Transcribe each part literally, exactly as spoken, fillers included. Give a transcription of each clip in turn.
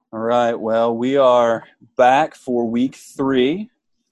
All right, well, we are back for week three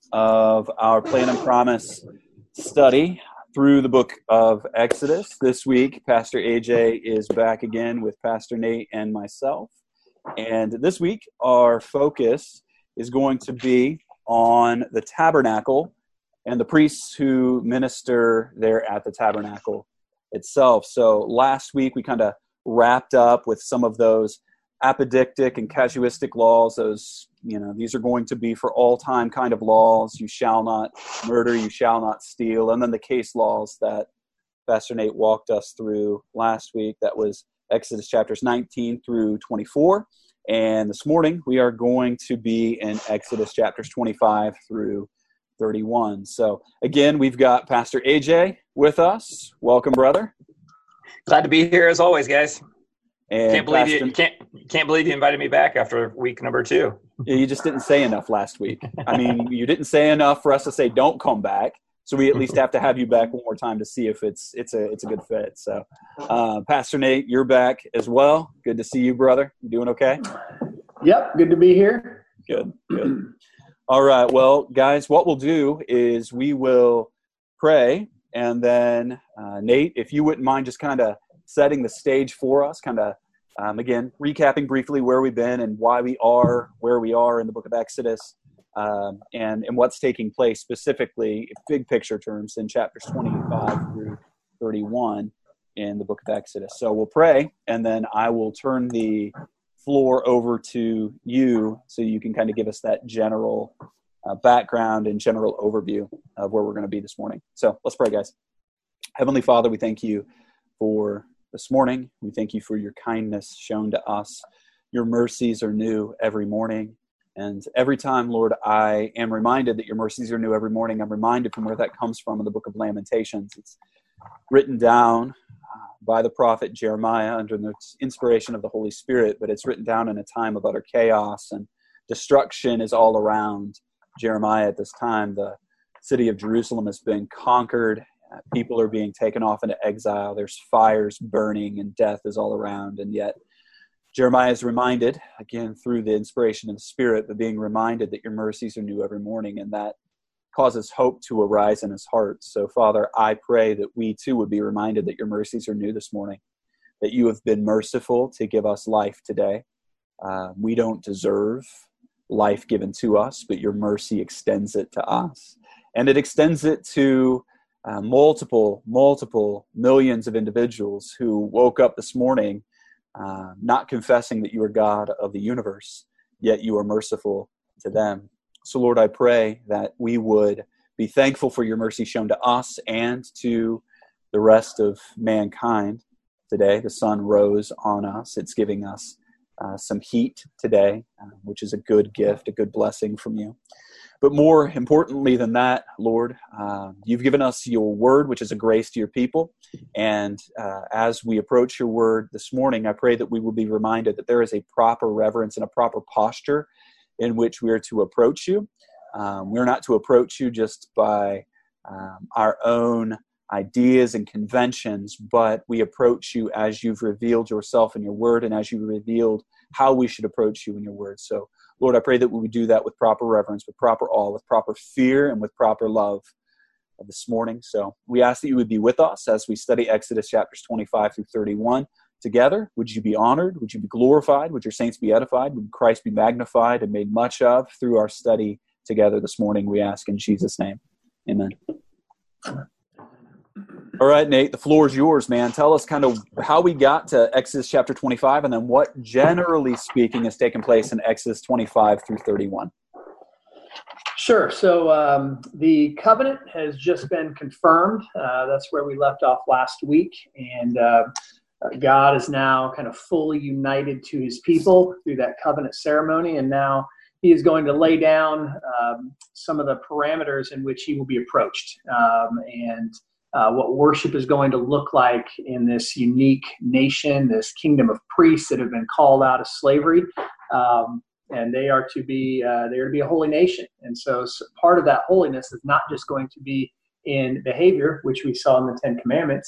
of our Plan and Promise study through the book of Exodus. This week, Pastor A J is back again with Pastor Nate and myself. And this week, our focus is going to be on the tabernacle and the priests who minister there at the tabernacle itself. So last week, we kind of wrapped up with some of those apodictic and casuistic laws. Those, you know, these are going to be for all time kind of laws. You shall not murder, you shall not steal. And then the case laws that Pastor Nate walked us through last week. That was Exodus chapters nineteen through twenty-four. And this morning we are going to be in Exodus chapters twenty-five through thirty-one. So again, we've got Pastor A J with us. Welcome, brother. Glad to be here as always, guys. And can't believe Pastor, you can't can't believe you invited me back after week number two. You just didn't say enough last week. I mean, you didn't say enough for us to say don't come back. So we at least have to have you back one more time to see if it's it's a it's a good fit. So, uh, Pastor Nate, you're back as well. Good to see you, brother. You doing okay? Yep, good to be here. Good, good. All right. Well, guys, what we'll do is we will pray, and then uh, Nate, if you wouldn't mind, just kind of setting the stage for us, kind of, um, again, recapping briefly where we've been and why we are where we are in the book of Exodus, um, and, and what's taking place specifically, big picture terms, in chapters twenty-five through thirty-one in the book of Exodus. So we'll pray, and then I will turn the floor over to you so you can kind of give us that general uh, background and general overview of where we're going to be this morning. So let's pray, guys. Heavenly Father, we thank you for this morning. We thank you for your kindness shown to us. Your mercies are new every morning. And every time, Lord, I am reminded that your mercies are new every morning. I'm reminded from where that comes from in the book of Lamentations. It's written down uh, by the prophet Jeremiah under the inspiration of the Holy Spirit, but it's written down in a time of utter chaos and destruction is all around Jeremiah at this time. The city of Jerusalem has been conquered. Uh, people are being taken off into exile. There's fires burning and death is all around. And yet Jeremiah is reminded, again, through the inspiration of the Spirit, but being reminded that your mercies are new every morning, and that causes hope to arise in his heart. So, Father, I pray that we too would be reminded that your mercies are new this morning, that you have been merciful to give us life today. Uh, we don't deserve life given to us, but your mercy extends it to us. And it extends it to Uh, multiple, multiple millions of individuals who woke up this morning uh, not confessing that you are God of the universe, yet you are merciful to them. So, Lord, I pray that we would be thankful for your mercy shown to us and to the rest of mankind today. The sun rose on us. It's giving us uh, some heat today, uh, which is a good gift, a good blessing from you. But more importantly than that, Lord, uh, you've given us your word, which is a grace to your people. And uh, as we approach your word this morning, I pray that we will be reminded that there is a proper reverence and a proper posture in which we are to approach you. Um, we're not to approach you just by um, our own ideas and conventions, but we approach you as you've revealed yourself in your word and as you revealed how we should approach you in your word. So, Lord, I pray that we would do that with proper reverence, with proper awe, with proper fear, and with proper love this morning. So we ask that you would be with us as we study Exodus chapters twenty-five through thirty-one together. Would you be honored? Would you be glorified? Would your saints be edified? Would Christ be magnified and made much of through our study together this morning? We ask in Jesus' name. Amen. All right, Nate, the floor is yours, man. Tell us kind of how we got to Exodus chapter twenty-five and then what, generally speaking, has taken place in Exodus twenty-five through thirty-one. Sure. So um, the covenant has just been confirmed. Uh, that's where we left off last week. And uh, God is now kind of fully united to his people through that covenant ceremony. And now he is going to lay down um, some of the parameters in which he will be approached. Um, and Uh, what worship is going to look like in this unique nation, this kingdom of priests that have been called out of slavery, um, and they are to be uh, they are to be a holy nation. And so, so part of that holiness is not just going to be in behavior, which we saw in the Ten Commandments,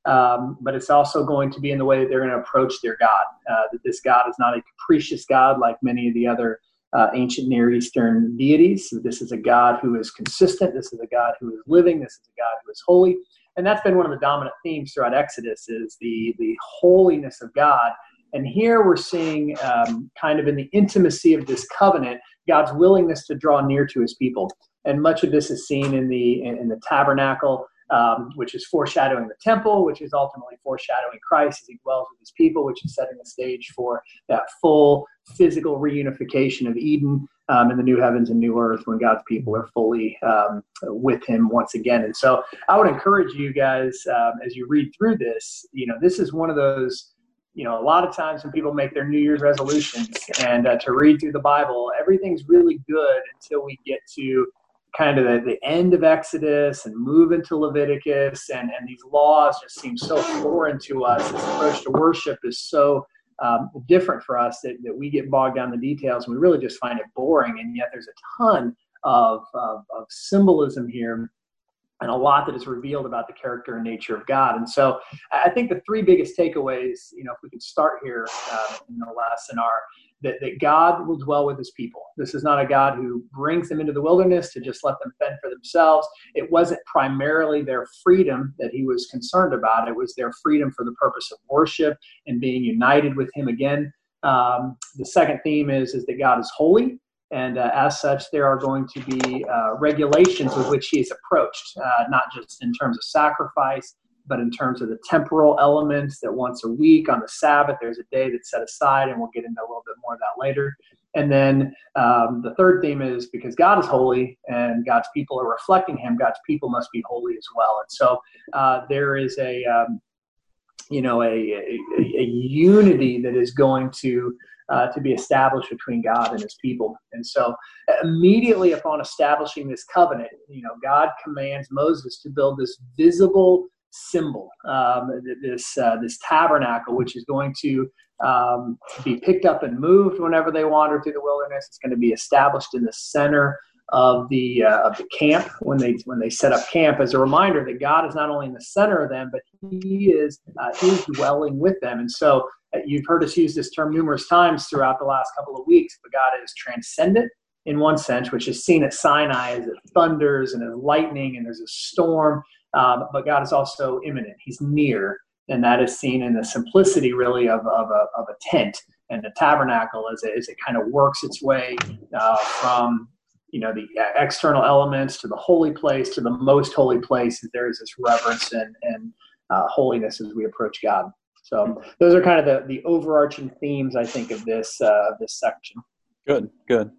Um, but it's also going to be in the way that they're going to approach their God, uh, that this God is not a capricious God like many of the other uh, ancient Near Eastern deities. This is a God who is consistent. This is a God who is living. This is a God who is holy. And that's been one of the dominant themes throughout Exodus, is the, the holiness of God. And here we're seeing um, kind of in the intimacy of this covenant, God's willingness to draw near to his people. And much of this is seen in the in, in the tabernacle, um, which is foreshadowing the temple, which is ultimately foreshadowing Christ as he dwells with his people, which is setting the stage for that full physical reunification of Eden um, in the new heavens and new earth, when God's people are fully um, with him once again. And so I would encourage you guys, um, as you read through this, you know, this is one of those, you know, a lot of times when people make their New Year's resolutions and uh, to read through the Bible, everything's really good until we get to kind of the, the end of Exodus and move into Leviticus, and, and these laws just seem so foreign to us. This approach to worship is so um, different for us that, that we get bogged down in the details, and we really just find it boring. And yet there's a ton of, of, of symbolism here, and a lot that is revealed about the character and nature of God. And so I think the three biggest takeaways, you know, if we can start here uh, in the lesson, are that, that God will dwell with his people. This is not a God who brings them into the wilderness to just let them fend for themselves. It wasn't primarily their freedom that he was concerned about. It was their freedom for the purpose of worship and being united with him again. Um, the second theme is, is that God is holy. And uh, as such, there are going to be uh, regulations with which he is approached, uh, not just in terms of sacrifice, but in terms of the temporal elements, that once a week on the Sabbath, there's a day that's set aside, and we'll get into a little bit more of that later. And then um, the third theme is, because God is holy and God's people are reflecting him, God's people must be holy as well. And so uh, there is a, um, you know, a, a, a unity that is going to Uh, to be established between God and his people. And so immediately upon establishing this covenant, you know, God commands Moses to build this visible symbol, um, this uh, this tabernacle, which is going to um, be picked up and moved whenever they wander through the wilderness. It's going to be established in the center of the uh, of the camp when they when they set up camp, as a reminder that God is not only in the center of them, but he is uh, is dwelling with them. And so uh, you've heard us use this term numerous times throughout the last couple of weeks, but God is transcendent in one sense, which is seen at Sinai as it thunders and as lightning and there's a storm, um, but God is also immanent. He's near, and that is seen in the simplicity really of, of, a, of a tent and a tabernacle as it, as it kind of works its way uh, from you know, the external elements to the holy place, to the most holy place. There is this reverence and, and uh, holiness as we approach God. So those are kind of the, the overarching themes, I think, of this uh, this section. Good, good.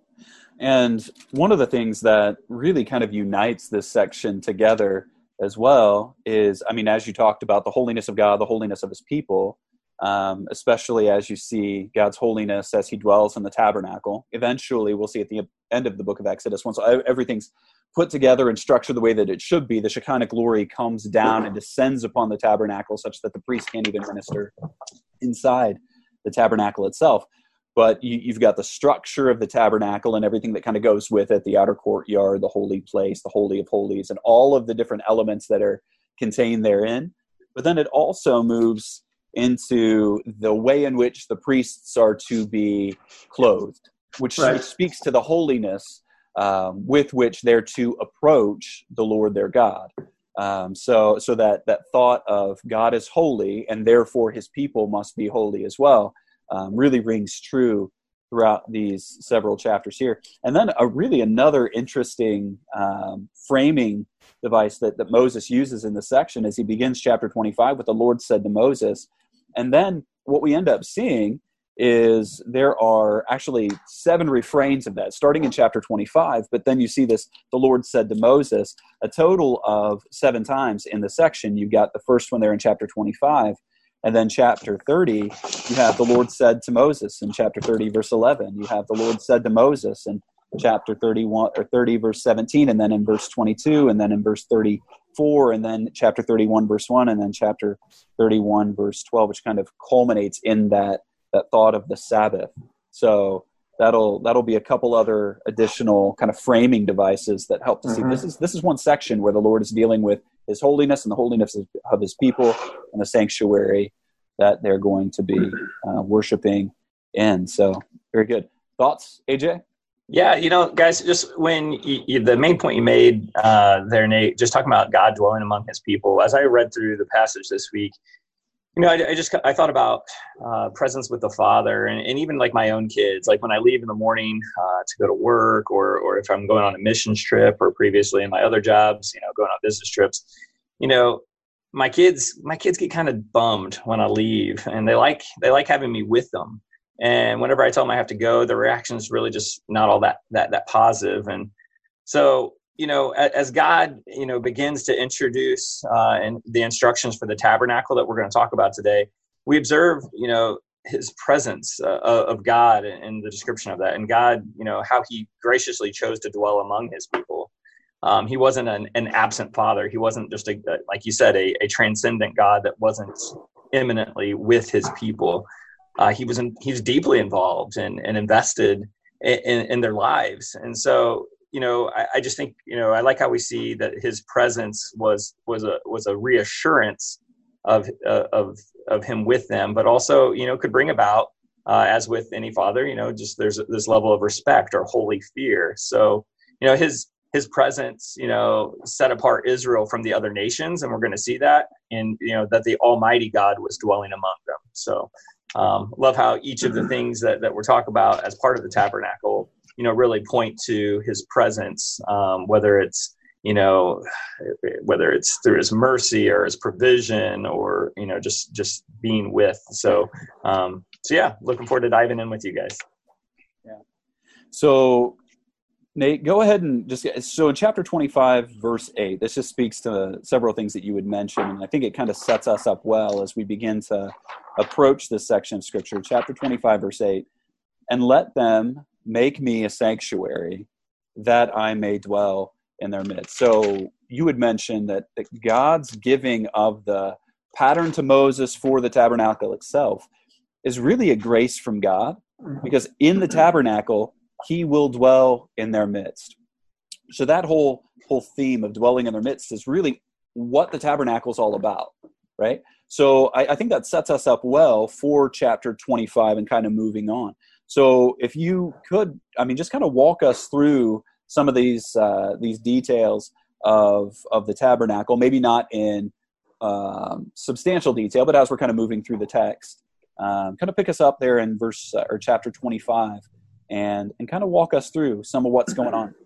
And one of the things that really kind of unites this section together as well is, I mean, as you talked about the holiness of God, the holiness of his people, Um, especially as you see God's holiness as he dwells in the tabernacle. Eventually, we'll see at the end of the book of Exodus, once everything's put together and structured the way that it should be, the Shekinah glory comes down and descends upon the tabernacle such that the priest can't even minister inside the tabernacle itself. But you, you've got the structure of the tabernacle and everything that kind of goes with it, the outer courtyard, the holy place, the Holy of Holies, and all of the different elements that are contained therein. But then it also moves into the way in which the priests are to be clothed, which, right. which speaks to the holiness um, with which they're to approach the Lord their God. Um, so so that, that thought of God is holy and therefore his people must be holy as well um, really rings true throughout these several chapters here. And then a really another interesting um, framing device that, that Moses uses in the section as he begins chapter twenty-five with the Lord said to Moses. And then what we end up seeing is there are actually seven refrains of that, starting in chapter twenty-five, but then you see this, the Lord said to Moses, a total of seven times in the section. You've got the first one there in chapter twenty-five, and then chapter thirty, you have the Lord said to Moses in chapter thirty, verse eleven. You have the Lord said to Moses in chapter thirty-one or thirty, verse seventeen, and then in verse twenty-two, and then in verse thirty-four, and then chapter thirty-one, verse one, and then chapter thirty-one, verse twelve, which kind of culminates in that that thought of the Sabbath. So that'll that'll be a couple other additional kind of framing devices that help to see mm-hmm. this is this is one section where the Lord is dealing with his holiness and the holiness of, of his people and the sanctuary that they're going to be uh, worshiping in. So very good. Thoughts, A J? Yeah, you know, guys, just when you, you, the main point you made uh, there, Nate, just talking about God dwelling among his people, as I read through the passage this week, you know, I, I just, I thought about uh, presence with the Father, and, and even like my own kids, like when I leave in the morning uh, to go to work, or or if I'm going on a missions trip, or previously in my other jobs, you know, going on business trips, you know, my kids, my kids get kind of bummed when I leave, and they like, they like having me with them. And whenever I tell them I have to go, the reaction is really just not all that, that, that positive. And so, you know, as God, you know, begins to introduce uh, and the instructions for the tabernacle that we're going to talk about today, we observe, you know, his presence uh, of God and the description of that, and God, you know, how he graciously chose to dwell among his people. Um, he wasn't an, an absent father. He wasn't just, a, like you said, a, a transcendent God that wasn't imminently with his people. Uh, he was in, he was deeply involved and, and invested in, in, in their lives. And so, you know, I, I just think, you know, I like how we see that his presence was was a was a reassurance of uh, of of him with them, but also, you know, could bring about, uh, as with any father, you know, just there's this level of respect or holy fear. So, you know, his his presence, you know, set apart Israel from the other nations, and we're going to see that, and you know, that the Almighty God was dwelling among them. So. Um, love how each of the things that, that we're talking about as part of the tabernacle, you know, really point to his presence, um, whether it's, you know, whether it's through his mercy or his provision, or, you know, just, just being with. So, um, so yeah, looking forward to diving in with you guys. Yeah. So Nate, go ahead and just, so in chapter twenty-five, verse eight, this just speaks to several things that you would mention. And I think it kind of sets us up well as we begin to approach this section of scripture. Chapter twenty-five, verse eight, and let them make me a sanctuary that I may dwell in their midst. So you would mention that, that God's giving of the pattern to Moses for the tabernacle itself is really a grace from God, because in the tabernacle, he will dwell in their midst. So that whole whole theme of dwelling in their midst is really what the tabernacle is all about, right? So I, I think that sets us up well for chapter twenty-five and kind of moving on. So if you could, I mean, just kind of walk us through some of these uh, these details of of the tabernacle, maybe not in um, substantial detail, but as we're kind of moving through the text, um, kind of pick us up there in verse uh, or chapter twenty-five. And, and kind of walk us through some of what's going on.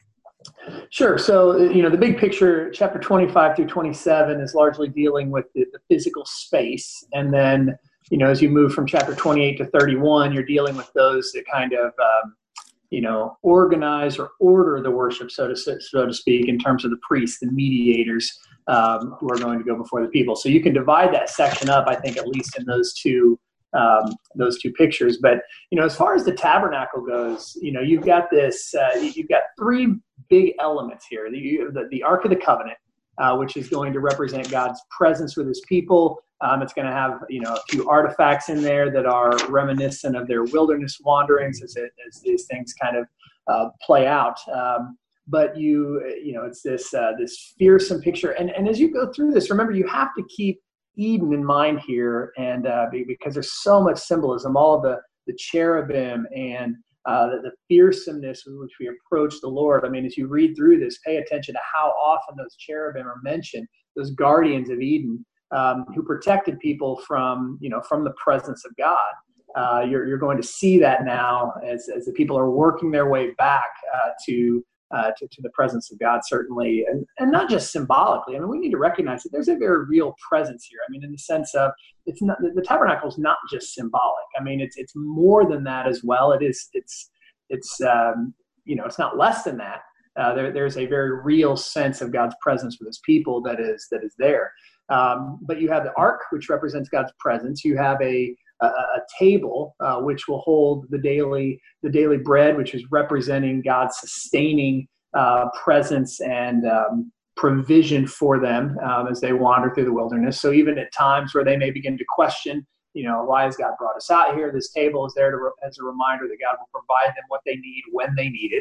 Sure. So, you know, the big picture, chapter twenty-five through twenty-seven is largely dealing with the, the physical space. And then, you know, as you move from chapter twenty-eight to thirty-one, you're dealing with those that kind of, um, you know, organize or order the worship, so to so to speak, in terms of the priests, the mediators um, who are going to go before the people. So you can divide that section up, I think, at least in those two um, those two pictures. But, you know, as far as the tabernacle goes, you know, you've got this, uh, you've got three big elements here. The, the, the Ark of the Covenant, uh, which is going to represent God's presence with his people. Um, it's going to have, you know, a few artifacts in there that are reminiscent of their wilderness wanderings as, it, as these things kind of uh, play out. Um, but you, you know, it's this, uh, this fearsome picture. And, and as you go through this, remember, you have to keep Eden in mind here, and uh, because there's so much symbolism, all of the, the cherubim and uh, the, the fearsomeness with which we approach the Lord. I mean, as you read through this, pay attention to how often those cherubim are mentioned, those guardians of Eden um, who protected people from, you know, from the presence of God. Uh, you're, you're going to see that now as, as the people are working their way back uh, to Uh, to, to the presence of God, certainly, and, and not just symbolically. I mean, we need to recognize that there's a very real presence here. I mean, in the sense of it's not, the, the tabernacle is not just symbolic. I mean, it's it's more than that as well. It is it's it's um, you know, it's not less than that. Uh, there there's a very real sense of God's presence with his people that is that is there. Um, but you have the ark, which represents God's presence. You have a a, a table uh, which will hold the daily the daily bread, which is representing God's sustaining uh, presence and um, provision for them um, as they wander through the wilderness. So even at times where they may begin to question, you know, why has God brought us out here? This table is there to re- as a reminder that God will provide them what they need when they need it.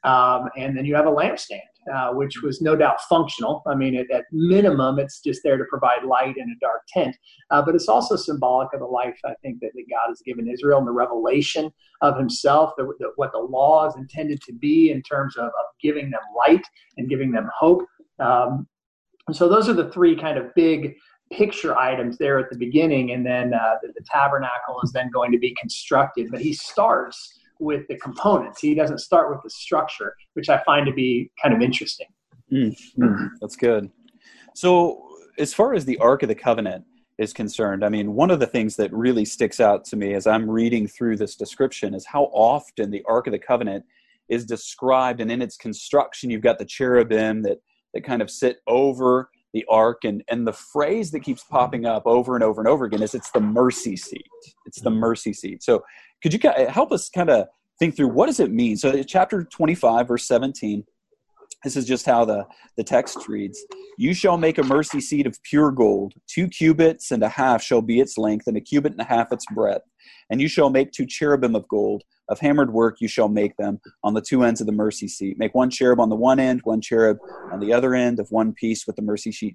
Um, and then you have a lampstand, uh, which was no doubt functional. I mean, at, at minimum, it's just there to provide light in a dark tent. Uh, but it's also symbolic of the life, I think, that, that God has given Israel and the revelation of himself, the, the, what the law is intended to be in terms of, of giving them light and giving them hope. Um, and so those are the three kind of big picture items there at the beginning. And then uh, the, the tabernacle is then going to be constructed. But he starts with the components. He doesn't start with the structure, which I find to be kind of interesting. Mm-hmm. That's good. So as far as the Ark of the Covenant is concerned, I mean, one of the things that really sticks out to me as I'm reading through this description is how often the Ark of the Covenant is described, and in its construction, you've got the cherubim that, that kind of sit over the Ark, and, and the phrase that keeps popping up over and over and over again is it's the mercy seat. It's the mercy seat. So could you help us kind of think through what does it mean? So chapter twenty-five, verse seventeen, this is just how the, the text reads. You shall make a mercy seat of pure gold. Two cubits and a half shall be its length, and a cubit and a half its breadth. And you shall make two cherubim of gold. Of hammered work you shall make them on the two ends of the mercy seat. Make one cherub on the one end, one cherub on the other end of one piece with the mercy seat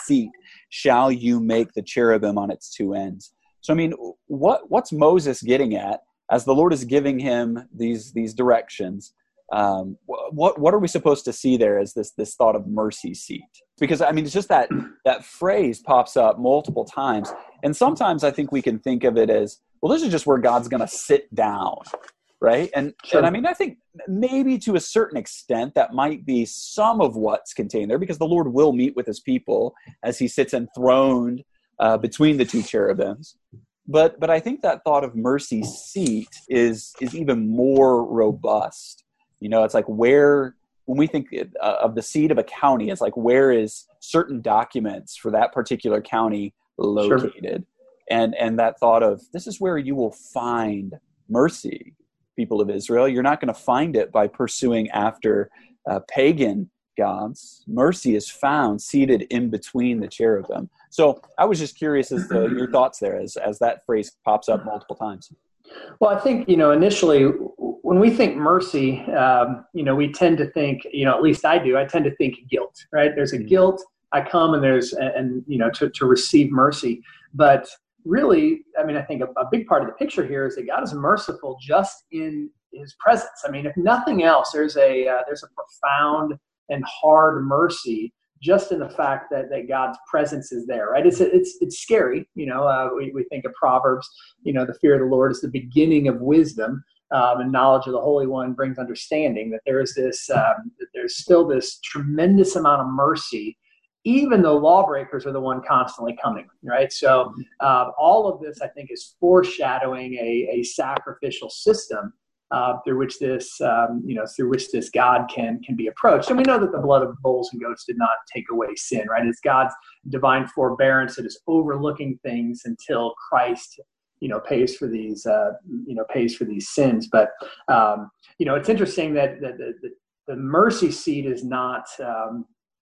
shall you make the cherubim on its two ends. So, I mean, what what's Moses getting at as the Lord is giving him these these directions? Um, what what are we supposed to see there as this this thought of mercy seat? Because I mean, it's just that that phrase pops up multiple times, and sometimes I think we can think of it as, well, this is just where God's going to sit down, right? And Sure. and I mean, I think maybe to a certain extent that might be some of what's contained there, because the Lord will meet with His people as He sits enthroned uh, between the two cherubims. But but I think that thought of mercy seat is is even more robust. You know, it's like where, when we think of the seat of a county, it's like where is certain documents for that particular county located? Sure. And and that thought of, this is where you will find mercy, people of Israel. You're not going to find it by pursuing after uh, pagan gods. Mercy is found seated in between the cherubim. So I was just curious as to your thoughts there as, as that phrase pops up multiple times. Well, I think, you know, initially when we think mercy, um, you know, we tend to think, you know, at least I do, I tend to think guilt, right? There's a guilt, I come and there's, and, you know, to, to receive mercy. But really, I mean, I think a, a big part of the picture here is that God is merciful just in His presence. I mean, if nothing else, there's a, uh, there's a profound and hard mercy just in the fact that, that God's presence is there, right? It's it's it's scary, you know. Uh, we we think of Proverbs, you know, the fear of the Lord is the beginning of wisdom, um, and knowledge of the Holy One brings understanding. That there is this, um, that there's still this tremendous amount of mercy, even though lawbreakers are the one constantly coming, right? So uh, all of this, I think, is foreshadowing a a sacrificial system. Uh, through which this, um, you know, through which this God can can be approached, and we know that the blood of bulls and goats did not take away sin, right? It's God's divine forbearance that is overlooking things until Christ, you know, pays for these, uh, you know, pays for these sins. But um, you know, it's interesting that, that the, the the mercy seat is not. Um,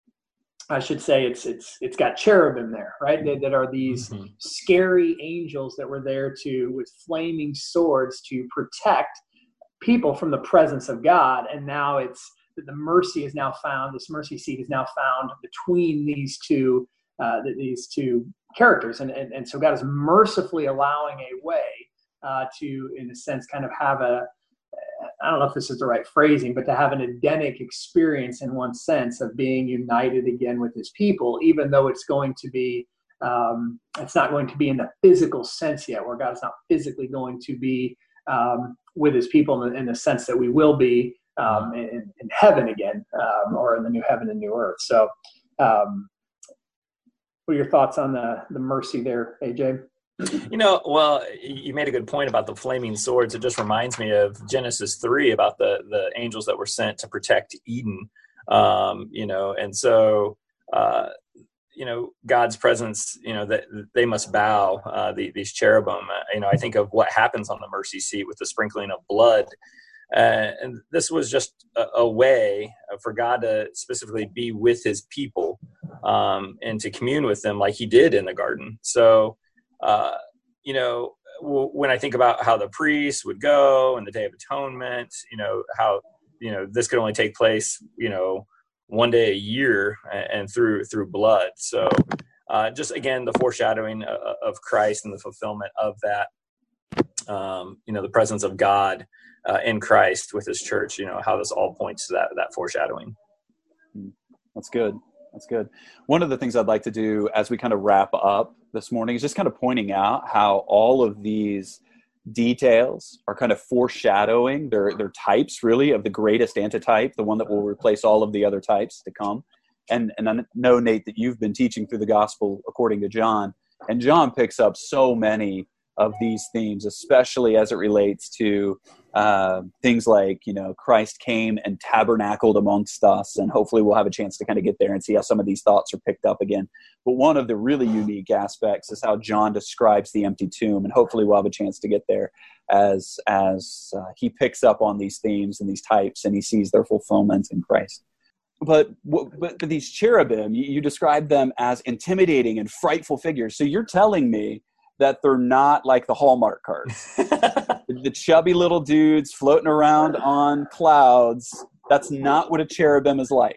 I should say it's it's it's got cherubim there, right? That, that are these mm-hmm. scary angels that were there to with flaming swords to protect people from the presence of God. And now it's the mercy is now found, this mercy seat is now found between these two uh, these two characters. And, and and so God is mercifully allowing a way uh, to, in a sense, kind of have a, I don't know if this is the right phrasing, but to have an Edenic experience in one sense of being united again with His people, even though it's going to be, um, it's not going to be in the physical sense yet, where God is not physically going to be um, with His people in the, in the sense that we will be um, in, in heaven again, um, or in the new heaven and new earth. So um, what are your thoughts on the, the mercy there, A J? You know, well, you made a good point about the flaming swords. It just reminds me of Genesis three about the, the angels that were sent to protect Eden, um, you know, and so, uh, you know, God's presence, you know, that they must bow, uh, the, these cherubim. Uh, you know, I think of what happens on the mercy seat with the sprinkling of blood. Uh, and this was just a, a way for God to specifically be with His people um, and to commune with them like He did in the garden. So, uh, you know, w- when I think about how the priests would go and the Day of Atonement, you know, how you know, this could only take place, you know, one day a year and, and through through blood. So uh, just, again, the foreshadowing of, of Christ and the fulfillment of that, um, you know, the presence of God uh, in Christ with his church, you know, how this all points to that, that foreshadowing. That's good. That's good. One of the things I'd like to do as we kind of wrap up this morning is just kind of pointing out how all of these details are kind of foreshadowing their their types, really, of the greatest antitype, the one that will replace all of the other types to come. And and I know, Nate, that you've been teaching through the gospel according to John, and John picks up so many of these themes, especially as it relates to uh, things like, you know, Christ came and tabernacled amongst us, and hopefully we'll have a chance to kind of get there and see how some of these thoughts are picked up again. But one of the really unique aspects is how John describes the empty tomb, and hopefully we'll have a chance to get there as as uh, he picks up on these themes and these types, and he sees their fulfillment in Christ. But, but, but these cherubim, you, you describe them as intimidating and frightful figures. So you're telling me that they're not like the Hallmark cards. The chubby little dudes floating around on clouds. That's not what a cherubim is like.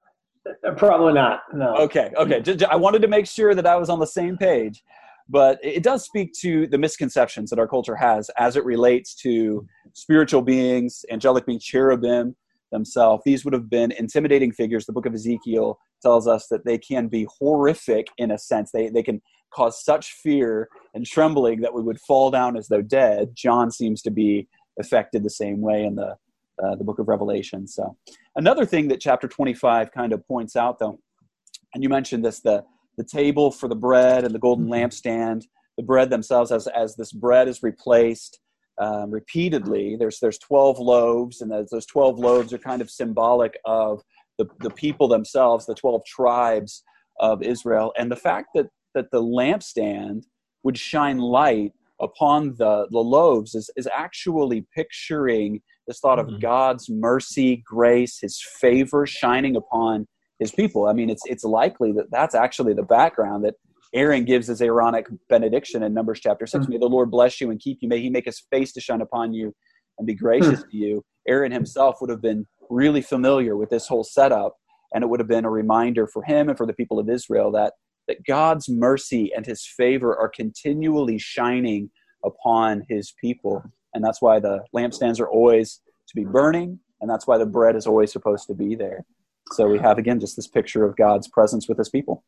Probably not, no. Okay, okay. Just, I wanted to make sure that I was on the same page. But it does speak to the misconceptions that our culture has as it relates to spiritual beings, angelic beings, cherubim themselves. These would have been intimidating figures. The book of Ezekiel tells us that they can be horrific in a sense. They they can cause such fear and trembling that we would fall down as though dead. John seems to be affected the same way in the uh, the book of Revelation. So another thing that chapter twenty-five kind of points out, though, and you mentioned this, the the table for the bread and the golden lampstand, the bread themselves, as as this bread is replaced um, repeatedly, there's there's twelve loaves, and those, those twelve loaves are kind of symbolic of the, the people themselves, the twelve tribes of Israel. And the fact that that the lampstand would shine light upon the, the loaves is, is actually picturing this thought of mm-hmm. God's mercy, grace, his favor shining upon his people. I mean, it's it's likely that that's actually the background that Aaron gives his Aaronic benediction in Numbers chapter six. Mm-hmm. May the Lord bless you and keep you. May he make his face to shine upon you and be gracious mm-hmm. to you. Aaron himself would have been really familiar with this whole setup, and it would have been a reminder for him and for the people of Israel that that God's mercy and his favor are continually shining upon his people. And that's why the lampstands are always to be burning, and that's why the bread is always supposed to be there. So we have, again, just this picture of God's presence with his people.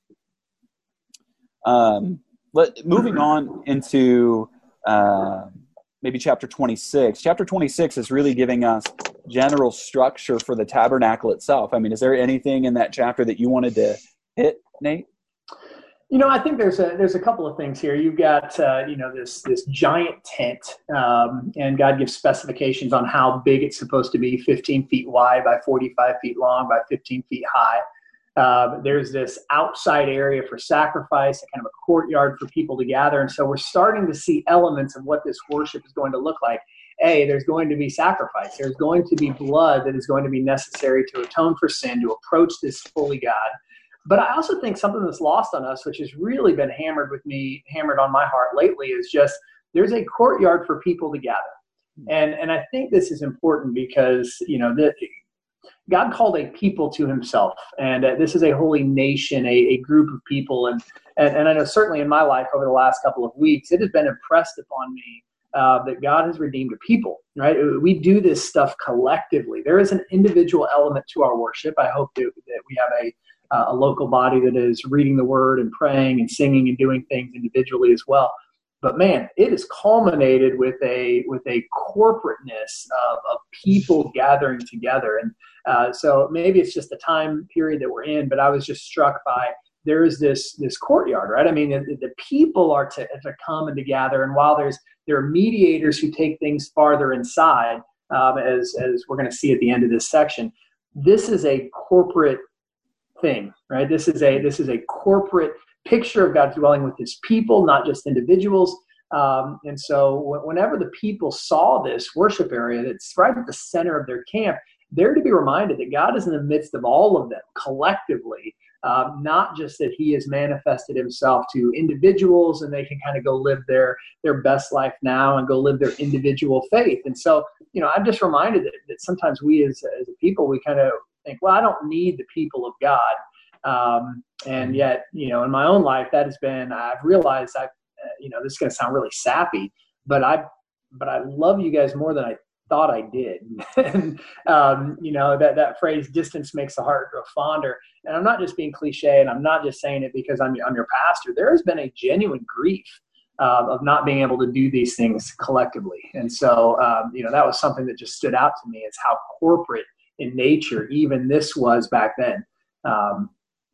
Um, but moving on into uh, maybe chapter twenty-six. Chapter twenty-six is really giving us general structure for the tabernacle itself. I mean, is there anything in that chapter that you wanted to hit, Nate? You know, I think there's a there's a couple of things here. You've got uh, you know this this giant tent, um, and God gives specifications on how big it's supposed to be: fifteen feet wide by forty-five feet long by fifteen feet high. Uh, there's this outside area for sacrifice, a kind of a courtyard for people to gather, and so we're starting to see elements of what this worship is going to look like. A, there's going to be sacrifice. There's going to be blood that is going to be necessary to atone for sin, to approach this fully God. But I also think something that's lost on us, which has really been hammered with me, hammered on my heart lately, is just there's a courtyard for people to gather. And and I think this is important because, you know, the, God called a people to himself. And uh, this is a holy nation, a, a group of people. And, and, and I know certainly in my life over the last couple of weeks, it has been impressed upon me uh, that God has redeemed a people, right? We do this stuff collectively. There is an individual element to our worship. I hope that, that we have a Uh, a local body that is reading the word and praying and singing and doing things individually as well. But man, it is culminated with a with a corporateness of, of people gathering together. And uh, so maybe it's just the time period that we're in, but I was just struck by there is this this courtyard, right? I mean, the, the people are to, to come and to gather. And while there's there are mediators who take things farther inside, um, as as we're going to see at the end of this section, this is a corporate thing, right? This is a this is a corporate picture of God dwelling with his people, not just individuals. Um, and so w- whenever the people saw this worship area that's right at the center of their camp, they're to be reminded that God is in the midst of all of them collectively, Uh, not just that he has manifested himself to individuals and they can kind of go live their their best life now and go live their individual faith. And so, you know, I'm just reminded that, that sometimes we as, as a people, we kind of think, well, I don't need the people of God. Um, and yet, you know, in my own life, that has been, I've realized I, uh, you know, this is going to sound really sappy, but I, but I love you guys more than I thought I did. And, um, you know, that, that phrase, distance makes the heart grow fonder. And I'm not just being cliche, and I'm not just saying it because I'm, I'm your pastor. There has been a genuine grief uh, of not being able to do these things collectively. And so, um, you know, that was something that just stood out to me, is how corporate in nature even this was back then. Um,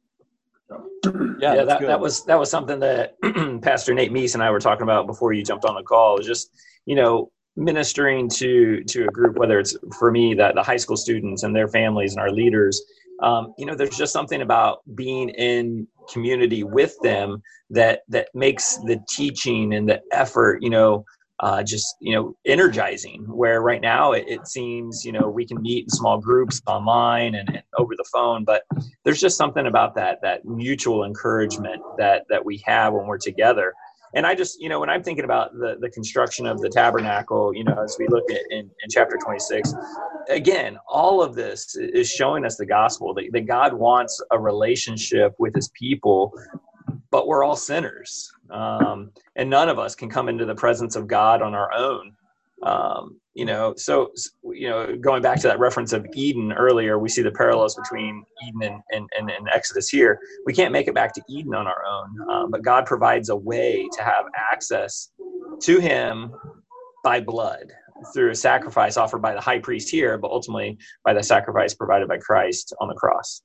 Yeah, yeah that, that was that was something that Pastor Nate Meese and I were talking about before you jumped on the call. It was just, you know, ministering to to a group, whether it's for me, that the high school students and their families and our leaders. Um, you know, there's just something about being in community with them that that makes the teaching and the effort, you know, uh, just, you know, energizing, where right now it, it seems, you know, we can meet in small groups online and, and over the phone, but there's just something about that, that mutual encouragement that, that we have when we're together. And I just, you know, when I'm thinking about the, the construction of the tabernacle, you know, as we look at in, in chapter twenty-six, again, all of this is showing us the gospel, that, that God wants a relationship with his people, but we're all sinners. Um, and none of us can come into the presence of God on our own. Um, you know, so, you know, going back to that reference of Eden earlier, we see the parallels between Eden and, and, and, and Exodus here. We can't make it back to Eden on our own, um, but God provides a way to have access to him by blood, through a sacrifice offered by the high priest here, but ultimately by the sacrifice provided by Christ on the cross.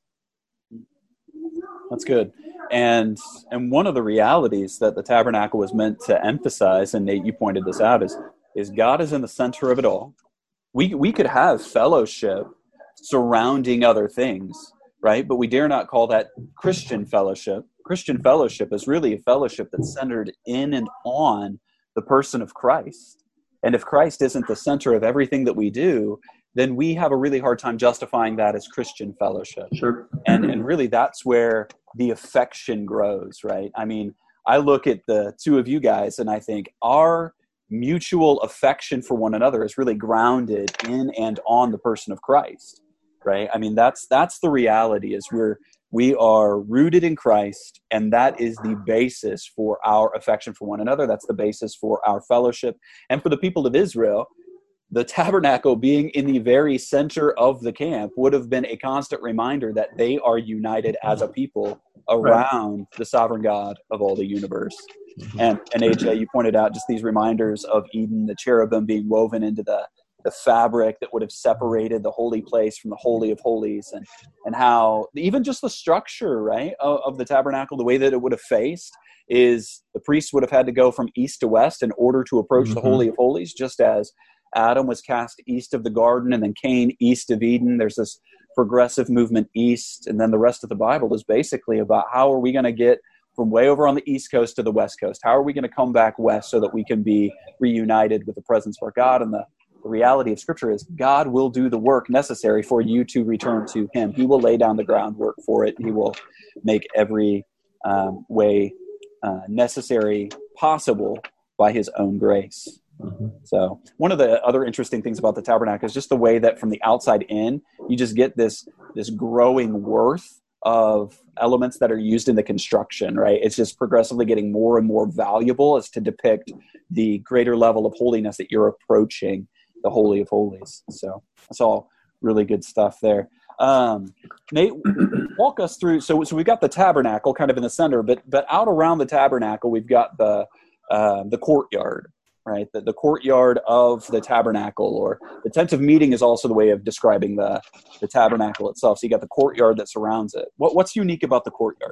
That's good. And and one of the realities that the tabernacle was meant to emphasize, and Nate, you pointed this out, is is God is in the center of it all. We we could have fellowship surrounding other things, right? But we dare not call that Christian fellowship. Christian fellowship is really a fellowship that's centered in and on the person of Christ. And if Christ isn't the center of everything that we do, then we have a really hard time justifying that as Christian fellowship. Sure. And and really that's where the affection grows, right? I mean, I look at the two of you guys and I think our mutual affection for one another is really grounded in and on the person of Christ, right? I mean, that's that's the reality, is we're we are rooted in Christ, and that is the basis for our affection for one another. That's the basis for our fellowship. And for the people of Israel, the tabernacle being in the very center of the camp would have been a constant reminder that they are united as a people around right. the sovereign God of all the universe. And, and A J, you pointed out just these reminders of Eden, the cherubim being woven into the, the fabric that would have separated the holy place from the Holy of Holies, and, and how even just the structure, right, of, of the tabernacle, the way that it would have faced is the priests would have had to go from east to west in order to approach mm-hmm. the Holy of Holies, just as Adam was cast east of the garden and then Cain east of Eden. There's this progressive movement east, and then the rest of the Bible is basically about how are we going to get from way over on the east coast to the west coast? How are we going to come back west so that we can be reunited with the presence of our God? And the, the reality of Scripture is God will do the work necessary for you to return to him. He will lay down the groundwork for it. He will make every um, way uh, necessary possible by his own grace. Mm-hmm. So one of the other interesting things about the tabernacle is just the way that from the outside in, you just get this this growing worth of elements that are used in the construction, right? It's just progressively getting more and more valuable as to depict the greater level of holiness that you're approaching the Holy of Holies. So that's all really good stuff there. Um, Nate, walk us through. So, so we've got the tabernacle kind of in the center, but but out around the tabernacle, we've got the uh, the courtyard. Right, the, the courtyard of the tabernacle, or the tent of meeting is also the way of describing the, the tabernacle itself. So you got the courtyard that surrounds it. What, what's unique about the courtyard?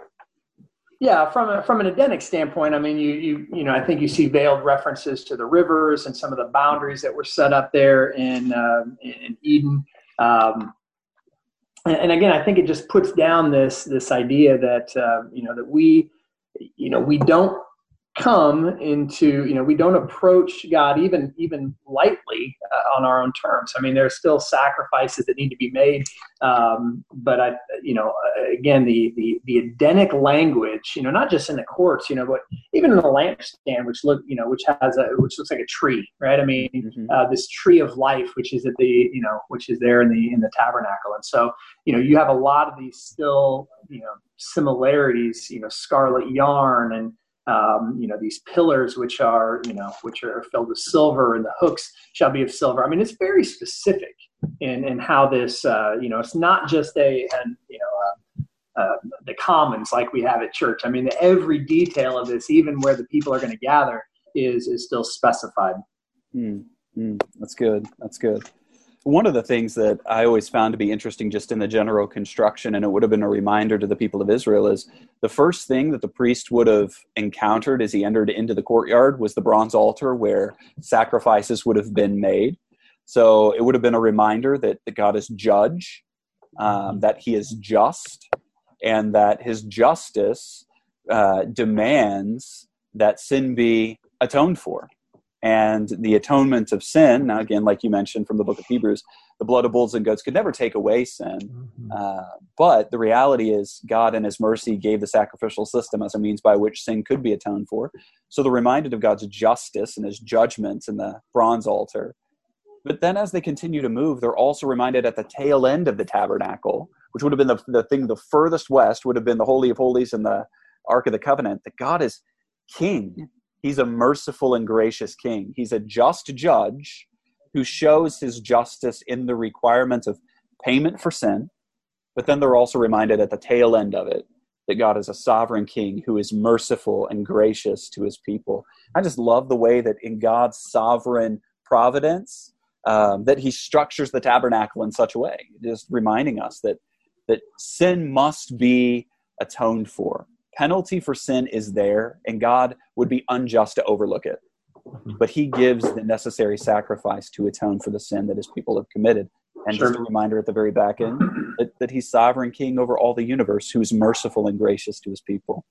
Yeah, from a, from an Edenic standpoint, I mean, you you you know, I think you see veiled references to the rivers and some of the boundaries that were set up there in uh, in Eden. Um, and, and again, I think it just puts down this this idea that uh, you know that we you know we don't come into, you know, we don't approach God even even lightly uh, on our own terms. I mean, there's still sacrifices that need to be made, um, but I, you know, again, the the the Edenic language, you know, not just in the courts, you know, but even in the lampstand, which look, you know, which has a which looks like a tree, right? I mean, mm-hmm. uh, this tree of life, which is at the, you know, which is there in the in the tabernacle, and so, you know, you have a lot of these still, you know, similarities, you know, scarlet yarn and Um, you know, these pillars, which are, you know, which are filled with silver, and the hooks shall be of silver. I mean, it's very specific in, in how this, uh, you know, it's not just a, an, you know, uh, uh, the commons like we have at church. I mean, every detail of this, even where the people are going to gather, is is still specified. Mm, mm, that's good. That's good. One of the things that I always found to be interesting just in the general construction, and it would have been a reminder to the people of Israel, is the first thing that the priest would have encountered as he entered into the courtyard was the bronze altar where sacrifices would have been made. So it would have been a reminder that, that God is judge, um, that he is just, and that his justice uh, demands that sin be atoned for. And the atonement of sin, now again, like you mentioned from the book of Hebrews, the blood of bulls and goats could never take away sin. Mm-hmm. Uh, but the reality is God in his mercy gave the sacrificial system as a means by which sin could be atoned for. So they're reminded of God's justice and his judgments in the bronze altar. But then as they continue to move, they're also reminded at the tail end of the tabernacle, which would have been the, the thing the furthest west, would have been the Holy of Holies and the Ark of the Covenant, that God is king. He's a merciful and gracious king. He's a just judge who shows his justice in the requirement of payment for sin. But then they're also reminded at the tail end of it that God is a sovereign king who is merciful and gracious to his people. I just love the way that in God's sovereign providence, um, that he structures the tabernacle in such a way, just reminding us that that sin must be atoned for. Penalty for sin is there, and God would be unjust to overlook it. But he gives the necessary sacrifice to atone for the sin that his people have committed. And sure. Just a reminder at the very back end that, that he's sovereign king over all the universe, who is merciful and gracious to his people.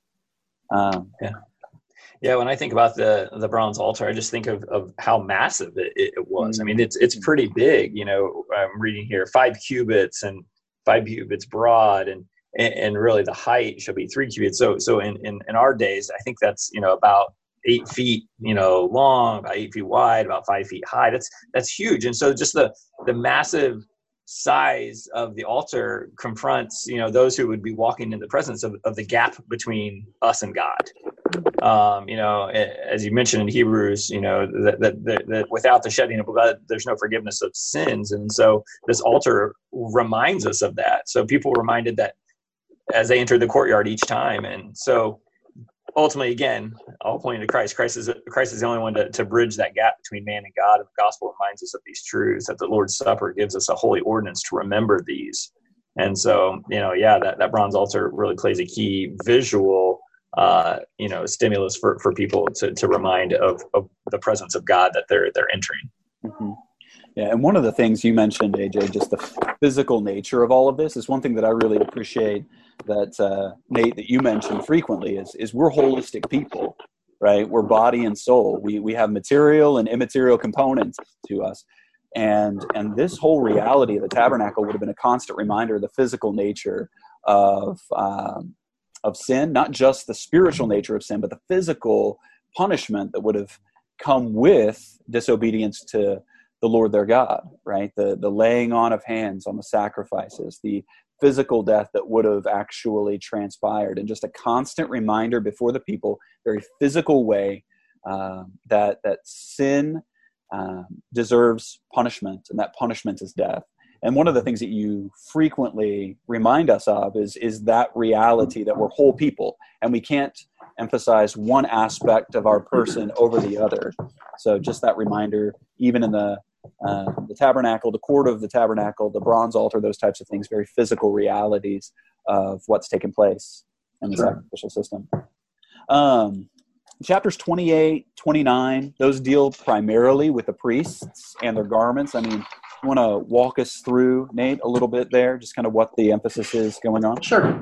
Um, yeah. Yeah, when I think about the the bronze altar, I just think of, of how massive it, it was. Mm-hmm. I mean, it's it's pretty big. You know, I'm reading here, five cubits and five cubits broad, and and really the height shall be three cubits. So so in, in, in our days, I think that's, you know, about eight feet, you know, long, about eight feet wide, about five feet high. That's that's huge. And so just the the massive size of the altar confronts, you know, those who would be walking in the presence of, of the gap between us and God. Um, you know, as you mentioned in Hebrews, you know, that, that, that, that without the shedding of blood, there's no forgiveness of sins. And so this altar reminds us of that. So people were reminded that as they entered the courtyard each time. And so ultimately, again, all pointing to Christ. Christ is Christ is the only one to, to bridge that gap between man and God. And the gospel reminds us of these truths, that the Lord's Supper gives us a holy ordinance to remember these. And so, you know, yeah, that, that bronze altar really plays a key visual, uh, you know, stimulus for, for people to, to remind of, of the presence of God that they're they're entering. Mm-hmm. Yeah, and one of the things you mentioned, A J, just the physical nature of all of this is one thing that I really appreciate that, uh, Nate, that you mentioned frequently is, is we're holistic people, right? We're body and soul. We we have material and immaterial components to us. And and this whole reality of the tabernacle would have been a constant reminder of the physical nature of um, of sin, not just the spiritual nature of sin, but the physical punishment that would have come with disobedience to the Lord their God, right? The the laying on of hands on the sacrifices, the physical death that would have actually transpired, and just a constant reminder before the people, very physical way, uh, that that sin uh, deserves punishment, and that punishment is death. And one of the things that you frequently remind us of is is that reality that we're whole people, and we can't emphasize one aspect of our person over the other. So just that reminder, even in the uh, the tabernacle, the court of the tabernacle, the bronze altar, those types of things, very physical realities of what's taken place in the sure. sacrificial system. Um, chapters twenty-eight, twenty-nine, those deal primarily with the priests and their garments. I mean, you want to walk us through, Nate, a little bit there, just kind of what the emphasis is going on? Sure.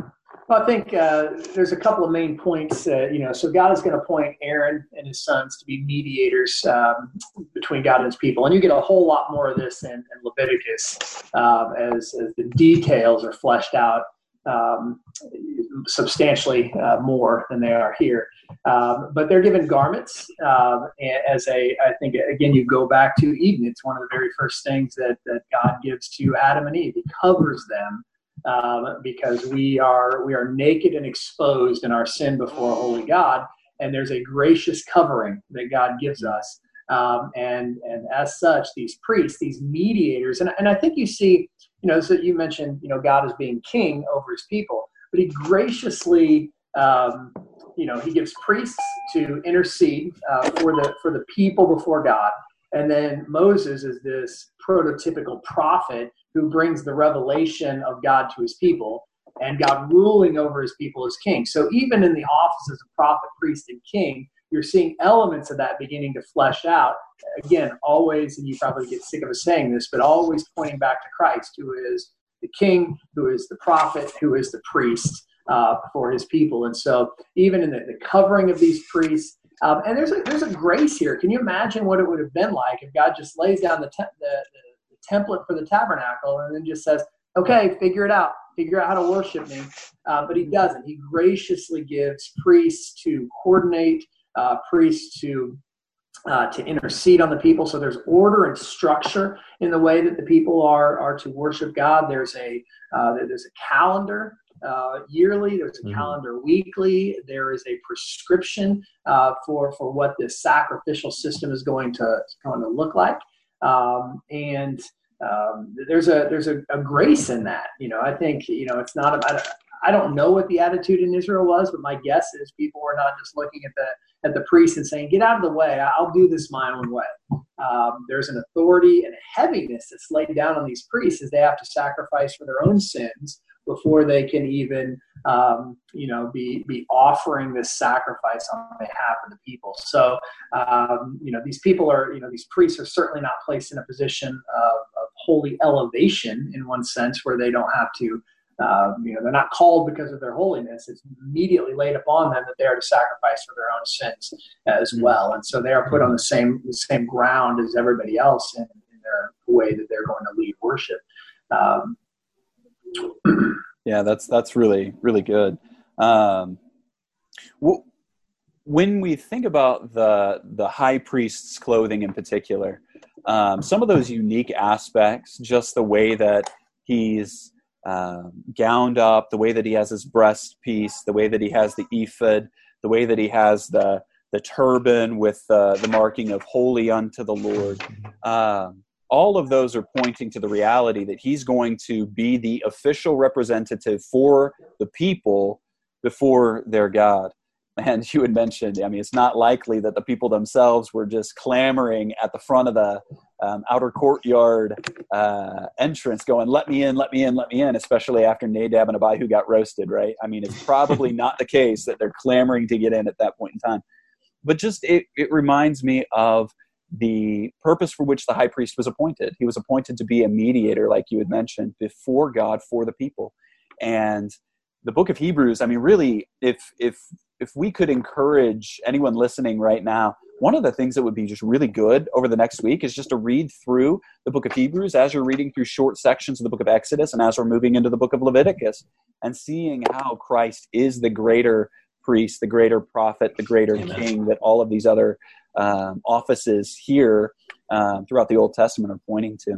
Well, I think uh, there's a couple of main points. Uh, you know, so God is going to appoint Aaron and his sons to be mediators um, between God and his people, and you get a whole lot more of this in, in Leviticus um, as, as the details are fleshed out um, substantially uh, more than they are here. Um, but they're given garments um, as a. I think again, you go back to Eden. It's one of the very first things that that God gives to Adam and Eve. He covers them. Um, because we are we are naked and exposed in our sin before a holy God, and there's a gracious covering that God gives us, um, and and as such, these priests, these mediators, and and I think you see, you know, so you mentioned, you know, God as being king over His people, but He graciously, um, you know, He gives priests to intercede uh, for the for the people before God, and then Moses is this prototypical prophet who brings the revelation of God to His people, and God ruling over His people as king. So even in the office as a prophet, priest, and king, you're seeing elements of that beginning to flesh out. Again, always, and you probably get sick of us saying this, but always pointing back to Christ, who is the king, who is the prophet, who is the priest uh, for His people. And so even in the, the covering of these priests, um, and there's a, there's a grace here. Can you imagine what it would have been like if God just lays down the, te- the, the template for the tabernacle and then just says, okay, figure it out, figure out how to worship me. Uh, but He doesn't. He graciously gives priests to coordinate, uh, priests to uh, to intercede on the people. So there's order and structure in the way that the people are are to worship God. There's a uh, there's a calendar uh, yearly. There's a mm-hmm. calendar weekly. There is a prescription uh, for for what this sacrificial system is going to going to look like. Um, and um, there's a there's a, a grace in that. You know, I think, you know, it's not about, I don't know what the attitude in Israel was, but my guess is people were not just looking at the at the priest and saying, get out of the way, I'll do this my own way. Um, there's an authority and a heaviness that's laid down on these priests as they have to sacrifice for their own sins before they can even, um, you know, be be offering this sacrifice on behalf of the people. So, um, you know, these people are, you know, these priests are certainly not placed in a position of, of holy elevation in one sense, where they don't have to, um, you know, they're not called because of their holiness. It's immediately laid upon them that they are to sacrifice for their own sins as well. And so they are put on the same the same ground as everybody else in, in their way that they're going to lead worship. Um, Yeah, that's that's really really good. Um, well, when we think about the the high priest's clothing in particular, um, some of those unique aspects, just the way that he's uh, gowned up, the way that he has his breast piece, the way that he has the ephod, the way that he has the the turban with uh, the marking of holy unto the Lord. Um, all of those are pointing to the reality that he's going to be the official representative for the people before their God. And you had mentioned, I mean, it's not likely that the people themselves were just clamoring at the front of the um, outer courtyard uh, entrance going, let me in, let me in, let me in, especially after Nadab and Abihu got roasted, right? I mean, it's probably not the case that they're clamoring to get in at that point in time. But just it, it reminds me of the purpose for which the high priest was appointed. He was appointed to be a mediator, like you had mentioned, before God for the people. And the book of Hebrews, I mean, really, if if if we could encourage anyone listening right now, one of the things that would be just really good over the next week is just to read through the book of Hebrews as you're reading through short sections of the book of Exodus and as we're moving into the book of Leviticus, and seeing how Christ is the greater priest, the greater prophet, the greater Amen. King that all of these other um, offices here um, throughout the Old Testament are pointing to.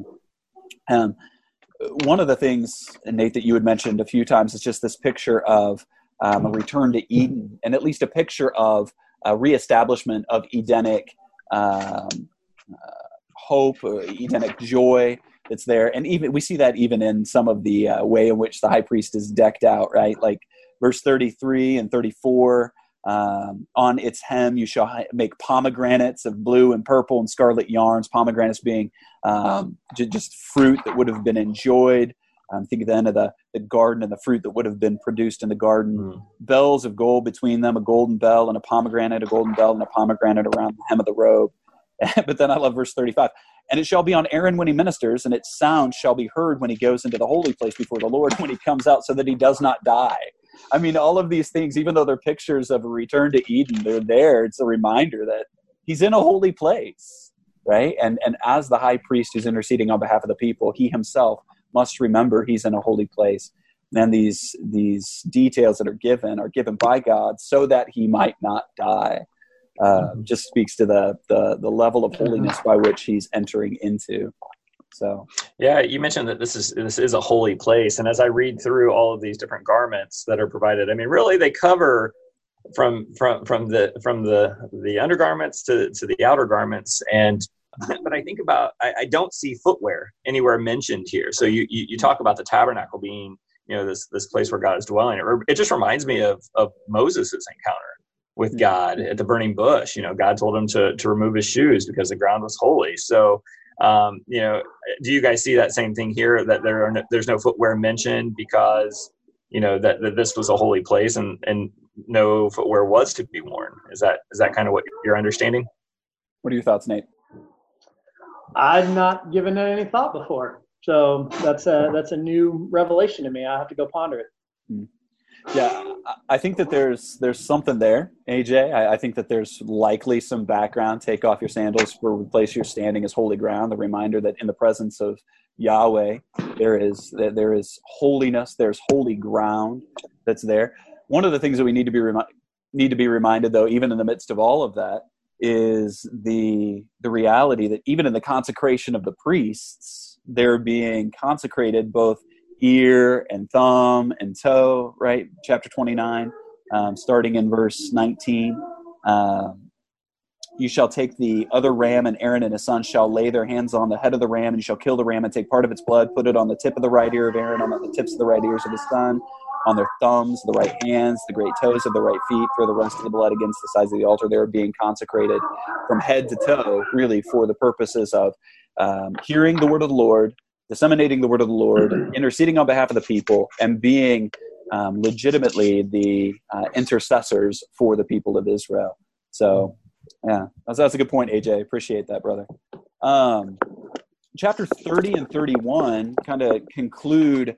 Um, one of the things, Nate, that you had mentioned a few times is just this picture of um, a return to Eden, and at least a picture of a reestablishment of Edenic um, uh, hope, or Edenic joy that's there. And even we see that even in some of the uh, way in which the high priest is decked out, right? Like verse thirty-three and thirty-four, um, on its hem you shall make pomegranates of blue and purple and scarlet yarns, pomegranates being um, j- just fruit that would have been enjoyed. Um, think then of the, the garden and the fruit that would have been produced in the garden. Mm. Bells of gold between them, a golden bell and a pomegranate, a golden bell and a pomegranate around the hem of the robe. But then I love verse thirty-five. And it shall be on Aaron when he ministers, and its sound shall be heard when he goes into the holy place before the Lord, when he comes out, so that he does not die. I mean, all of these things, even though they're pictures of a return to Eden, they're there. It's a reminder that he's in a holy place, right? And and as the high priest who's interceding on behalf of the people, he himself must remember he's in a holy place. And these these details that are given are given by God so that he might not die. Uh, just speaks to the, the the level of holiness by which he's entering into. So, yeah, you mentioned that this is this is a holy place, and as I read through all of these different garments that are provided, I mean, really, they cover from from from the from the the undergarments to to the outer garments. And but I think about I, I don't see footwear anywhere mentioned here. So you, you you talk about the tabernacle being, you know, this this place where God is dwelling. It just reminds me of of Moses's encounter with God at the burning bush. You know, God told him to to remove his shoes because the ground was holy. So, um, you know, do you guys see that same thing here, that there are no, there's no footwear mentioned because, you know, that, that this was a holy place and, and no footwear was to be worn? Is that is that kind of what you're understanding? What are your thoughts, Nate? I've not given it any thought before. So that's a, that's a new revelation to me. I have to go ponder it. Hmm. Yeah, I think that there's there's something there, A J. I, I think that there's likely some background. Take off your sandals, for the place you're standing is holy ground. The reminder that in the presence of Yahweh, there is that there is holiness. There's holy ground that's there. One of the things that we need to be remi- need to be reminded, though, even in the midst of all of that, is the the reality that even in the consecration of the priests, they're being consecrated both ear and thumb and toe, right? Chapter twenty-nine, um, starting in verse nineteen. Um, you shall take the other ram, and Aaron and his sons shall lay their hands on the head of the ram, and you shall kill the ram and take part of its blood, put it on the tip of the right ear of Aaron, on the tips of the right ears of his son, on their thumbs, the right hands, the great toes of the right feet, throw the rest of the blood against the sides of the altar. They were being consecrated from head to toe, really for the purposes of um, hearing the word of the Lord, disseminating the word of the Lord, interceding on behalf of the people, and being um, legitimately the uh, intercessors for the people of Israel. So, yeah, that's, that's a good point, A J. Appreciate that, brother. Um, chapter thirty and thirty-one kind of conclude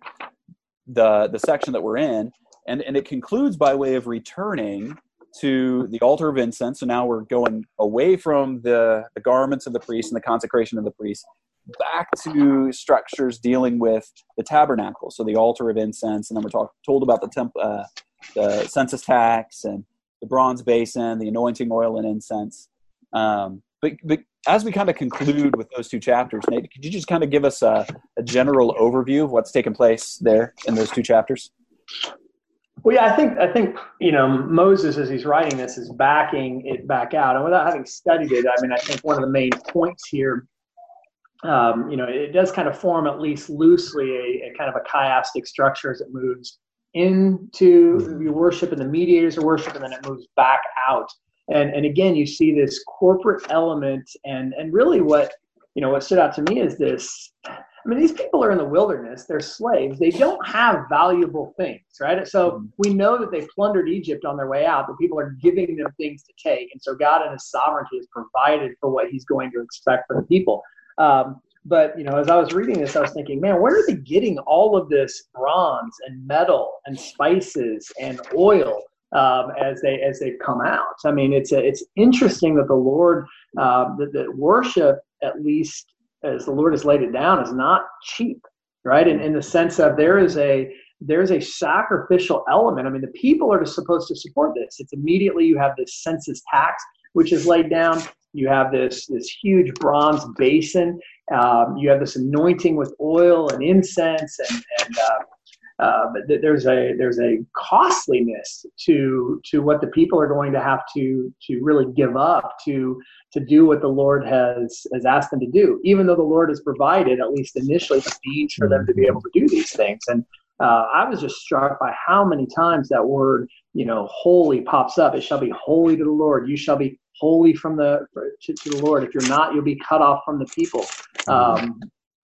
the the section that we're in, and, and it concludes by way of returning to the altar of incense. So now we're going away from the, the garments of the priest and the consecration of the priest, back to structures dealing with the tabernacle, so the altar of incense, and then we're talk, told about the temp, uh, the census tax and the bronze basin, the anointing oil and incense. Um, but, but as we kind of conclude with those two chapters, Nate, could you just kind of give us a, a general overview of what's taken place there in those two chapters? Well, yeah, I think I think you know Moses, as he's writing this, is backing it back out, and without having studied it, I mean, I think one of the main points here. Um, you know, it does kind of form, at least loosely, a, a kind of a chiastic structure as it moves into your worship and the mediators of worship, and then it moves back out. And and again, you see this corporate element, and and really what you know what stood out to me is this. I mean, these people are in the wilderness; they're slaves. They don't have valuable things, right? So we know that they plundered Egypt on their way out, but people are giving them things to take, and so God in His sovereignty has provided for what He's going to expect for the people. Um, but, you know, as I was reading this, I was thinking, man, where are they getting all of this bronze and metal and spices and oil um, as they as they come out? I mean, it's a, it's interesting that the Lord, uh, that, that worship, at least as the Lord has laid it down, is not cheap, right? In, in the sense of there is a there's a sacrificial element. I mean, the people are supposed to support this. It's immediately you have this census tax, which is laid down. You have this this huge bronze basin. Um, you have this anointing with oil and incense, and, and uh, uh, but th- there's a there's a costliness to to what the people are going to have to to really give up to to do what the Lord has has asked them to do. Even though the Lord has provided, at least initially, the means for them to be able to do these things. And uh, I was just struck by how many times that word, you know, holy pops up. It shall be holy to the Lord. You shall be holy from the to, to the Lord. If you're not, you'll be cut off from the people. Um,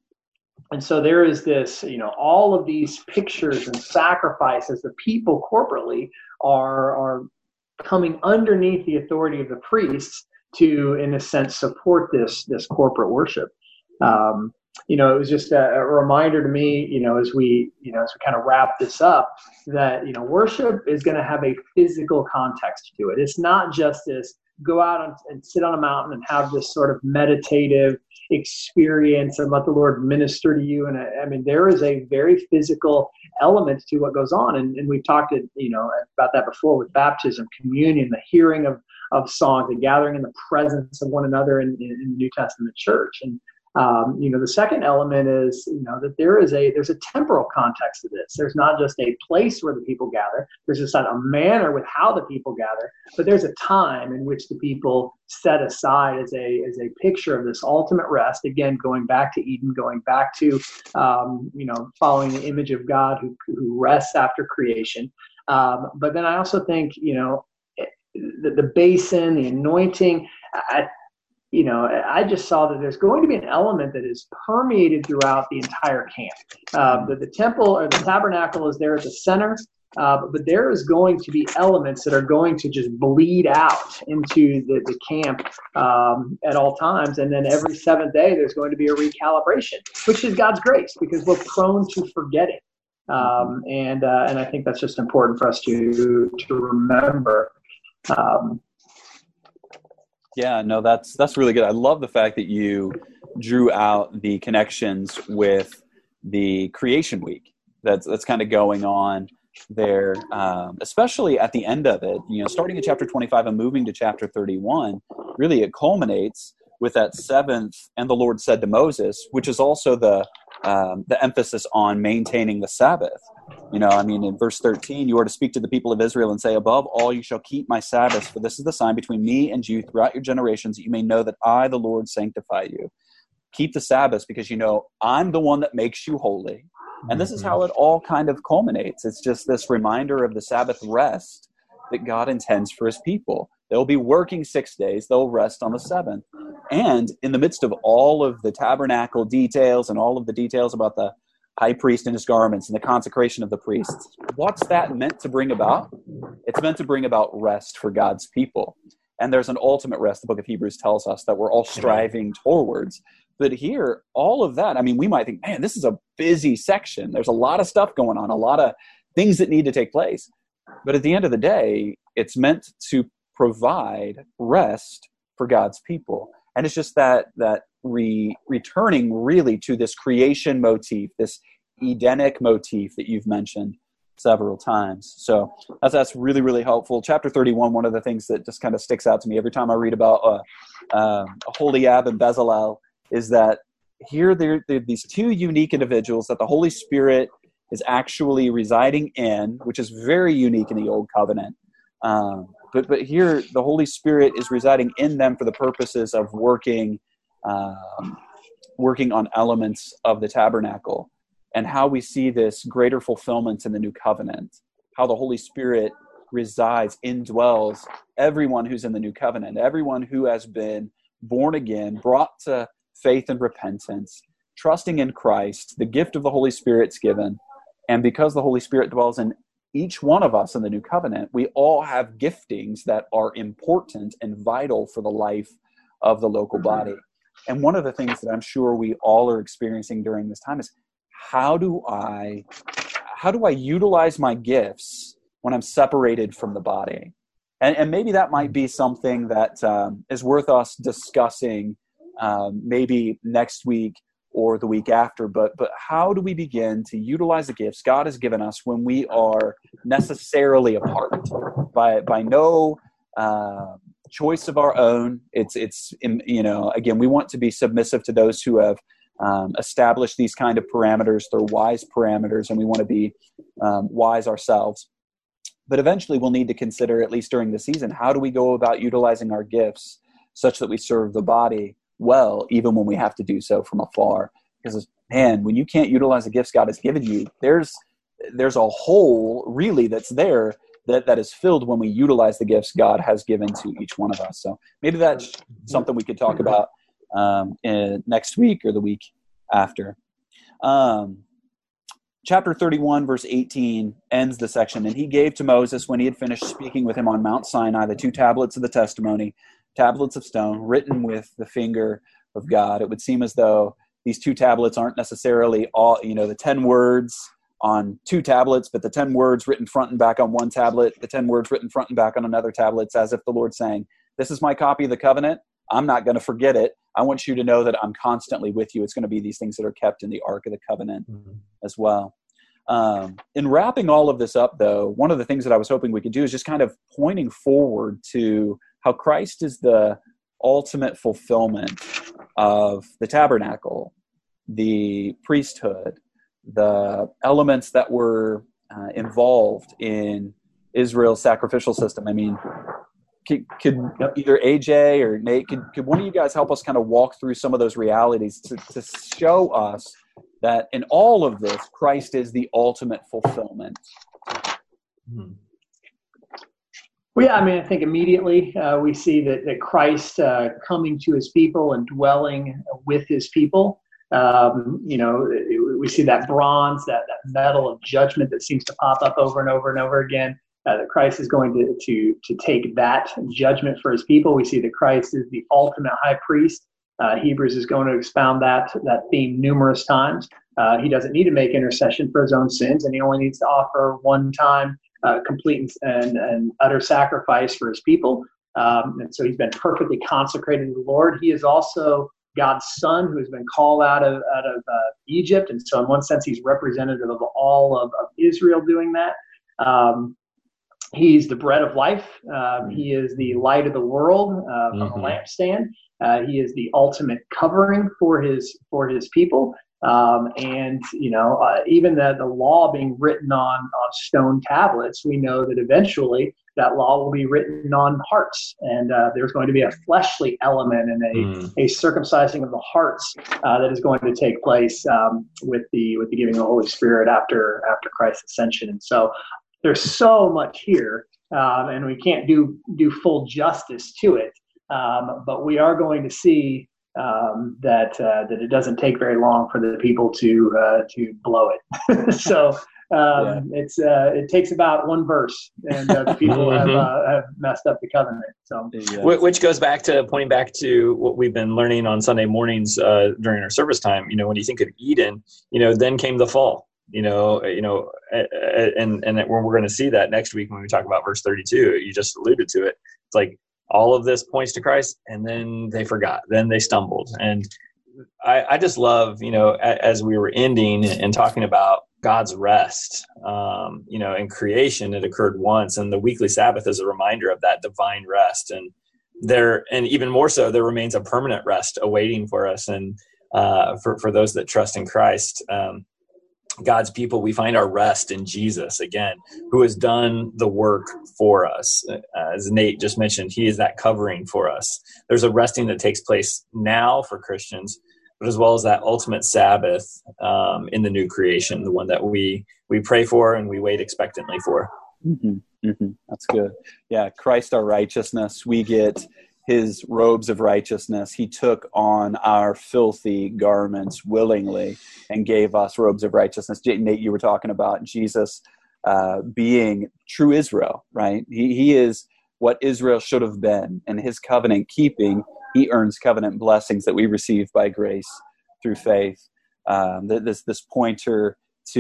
and so there is this, you know, all of these pictures and sacrifices. The people corporately are are coming underneath the authority of the priests to, in a sense, support this this corporate worship. Um, you know, it was just a, a reminder to me, you know, as we, you know, as we kind of wrap this up, that, you know, worship is going to have a physical context to it. It's not just this go out and, and sit on a mountain and have this sort of meditative experience and let the Lord minister to you. And I, I mean, there is a very physical element to what goes on. And, and we've talked, you know, about that before with baptism, communion, the hearing of, of songs, the gathering in the presence of one another in, in, in the New Testament church. And, Um, you know, the second element is, you know, that there is a, there's a temporal context to this. There's not just a place where the people gather. There's just not a manner with how the people gather, but there's a time in which the people set aside as a, as a picture of this ultimate rest. Again, going back to Eden, going back to, um, you know, following the image of God who, who rests after creation. Um, but then I also think, you know, the, the basin, the anointing, I, you know, I just saw that there's going to be an element that is permeated throughout the entire camp. Uh, the, the temple or the tabernacle is there at the center, uh, but there is going to be elements that are going to just bleed out into the, the camp um, at all times. And then every seventh day, there's going to be a recalibration, which is God's grace, because we're prone to forgetting. Um, and uh, and I think that's just important for us to to remember. Um, Yeah, no, that's that's really good. I love the fact that you drew out the connections with the creation week that's that's kind of going on there, um, especially at the end of it. You know, starting in chapter twenty-five and moving to chapter thirty-one, really it culminates with that seventh, and the Lord said to Moses, which is also the um, the emphasis on maintaining the Sabbath. You know, I mean, in verse thirteen, you are to speak to the people of Israel and say, above all, you shall keep my Sabbaths, for this is the sign between me and you throughout your generations, that you may know that I, the Lord, sanctify you. Keep the Sabbaths because, you know, I'm the one that makes you holy. And this is how it all kind of culminates. It's just this reminder of the Sabbath rest that God intends for his people. They'll be working six days. They'll rest on the seventh. And in the midst of all of the tabernacle details and all of the details about the high priest and his garments and the consecration of the priests, what's that meant to bring about? It's meant to bring about rest for God's people. And there's an ultimate rest, the book of Hebrews tells us, that we're all striving towards. But here, all of that, I mean, we might think, man, this is a busy section. There's a lot of stuff going on, a lot of things that need to take place. But at the end of the day, it's meant to provide rest for God's people. And it's just that that re, returning really to this creation motif, this Edenic motif that you've mentioned several times. So that's, that's really, really helpful. Chapter thirty-one, one of the things that just kind of sticks out to me every time I read about uh, uh, Aholiab and Bezalel is that here there, there are these two unique individuals that the Holy Spirit is actually residing in, which is very unique in the Old Covenant. Um, but but here the Holy Spirit is residing in them for the purposes of working um, working on elements of the tabernacle, and how we see this greater fulfillment in the New Covenant, how the Holy Spirit resides, indwells everyone who's in the New Covenant, everyone who has been born again, brought to faith and repentance, trusting in Christ. The gift of the Holy Spirit's given. And because the Holy Spirit dwells in each one of us in the New Covenant, we all have giftings that are important and vital for the life of the local body. And one of the things that I'm sure we all are experiencing during this time is, how do I, how do I utilize my gifts when I'm separated from the body? And, and maybe that might be something that um, is worth us discussing um, maybe next week or the week after, but but how do we begin to utilize the gifts God has given us when we are necessarily apart by by no uh, choice of our own? It's it's you know again, we want to be submissive to those who have um, established these kind of parameters. They're wise parameters, and we want to be um, wise ourselves. But eventually, we'll need to consider, at least during the season, how do we go about utilizing our gifts such that we serve the body well, even when we have to do so from afar. Because, man, when you can't utilize the gifts God has given you, there's there's a hole really that's there that, that is filled when we utilize the gifts God has given to each one of us. So maybe that's something we could talk about um, in, next week or the week after. Um, chapter thirty-one, verse eighteen ends the section. And he gave to Moses, when he had finished speaking with him on Mount Sinai, the two tablets of the testimony, tablets of stone written with the finger of God. It would seem as though these two tablets aren't necessarily all, you know, the ten words on two tablets, but the ten words written front and back on one tablet, the ten words written front and back on another tablet. It's as if the Lord's saying, this is my copy of the covenant. I'm not going to forget it. I want you to know that I'm constantly with you. It's going to be these things that are kept in the Ark of the Covenant mm-hmm. as well. Um, in wrapping all of this up, though, one of the things that I was hoping we could do is just kind of pointing forward to how Christ is the ultimate fulfillment of the tabernacle, the priesthood, the elements that were uh, involved in Israel's sacrificial system. I mean, could, could either A J or Nate, could, could one of you guys help us kind of walk through some of those realities to, to show us that in all of this, Christ is the ultimate fulfillment? Hmm. Well, yeah, I mean, I think immediately uh, we see that, that Christ uh, coming to his people and dwelling with his people. Um, you know, we see that bronze, that, that metal of judgment that seems to pop up over and over and over again. Uh, that Christ is going to, to to take that judgment for his people. We see that Christ is the ultimate high priest. Uh, Hebrews is going to expound that that theme numerous times. Uh, he doesn't need to make intercession for his own sins, and he only needs to offer one time uh, complete and, and utter sacrifice for his people. Um, and so he's been perfectly consecrated to the Lord. He is also God's son who has been called out of out of uh, Egypt, and so in one sense he's representative of all of, of Israel doing that. Um, He's the bread of life. Um, he is the light of the world uh, from mm-hmm. a lampstand. Uh, he is the ultimate covering for his for his people. Um, and you know, uh, even the the law being written on on stone tablets, we know that eventually that law will be written on hearts, and uh, there's going to be a fleshly element and a mm. a circumcising of the hearts uh, that is going to take place um, with the with the giving of the Holy Spirit after after Christ's ascension. And so there's so much here, um, and we can't do do full justice to it. Um, but we are going to see um, that uh, that it doesn't take very long for the people to uh, to blow it. so um, yeah. it's uh, it takes about one verse, and uh, the people have uh, have messed up the covenant. So, yeah. Which goes back to pointing back to what we've been learning on Sunday mornings uh, during our service time. You know, when you think of Eden, you know, then came the fall. You know, you know, and and we're going to see that next week when we talk about verse thirty-two. You just alluded to it. It's like all of this points to Christ, and then they forgot, then they stumbled. And I, I just love, you know, as we were ending and talking about God's rest, um, you know, in creation, it occurred once, and the weekly Sabbath is a reminder of that divine rest. And there, and even more so, there remains a permanent rest awaiting for us, and uh, for for those that trust in Christ. Um, God's people, we find our rest in Jesus again, who has done the work for us. As Nate just mentioned, he is that covering for us. There's a resting that takes place now for Christians, but as well as that ultimate Sabbath um, in the new creation, the one that we we pray for and we wait expectantly for. Mm-hmm. Mm-hmm. That's good. Yeah, Christ our righteousness. We get his robes of righteousness. He took on our filthy garments willingly and gave us robes of righteousness. Nate, you were talking about Jesus uh, being true Israel, right? He, he is what Israel should have been, and his covenant keeping, he earns covenant blessings that we receive by grace through faith. Um, this, this pointer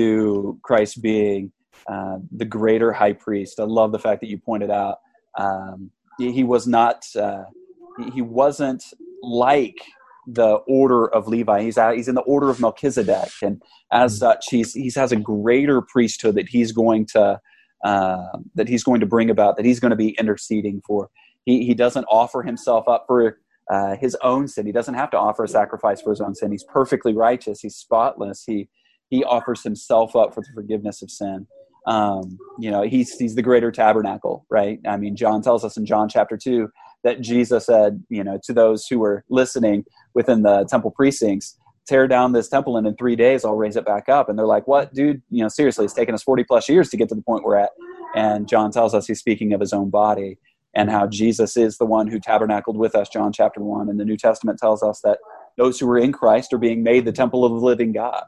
to Christ being uh, the greater high priest. I love the fact that you pointed out um, He was not, uh, he wasn't like the order of Levi. He's out, he's in the order of Melchizedek. And as such, he's, he has a greater priesthood that he's going to, uh, that he's going to bring about, that he's going to be interceding for. He, he doesn't offer himself up for uh, his own sin. He doesn't have to offer a sacrifice for his own sin. He's perfectly righteous. He's spotless. He, he offers himself up for the forgiveness of sin. Um, you know, he's, he's the greater tabernacle, right? I mean, John tells us in John chapter two that Jesus said, you know, to those who were listening within the temple precincts, tear down this temple and in three days I'll raise it back up. And they're like, what, dude? You know, seriously, it's taken us forty plus years to get to the point we're at. And John tells us he's speaking of his own body and how Jesus is the one who tabernacled with us, John chapter one. And the New Testament tells us that those who are in Christ are being made the temple of the living God.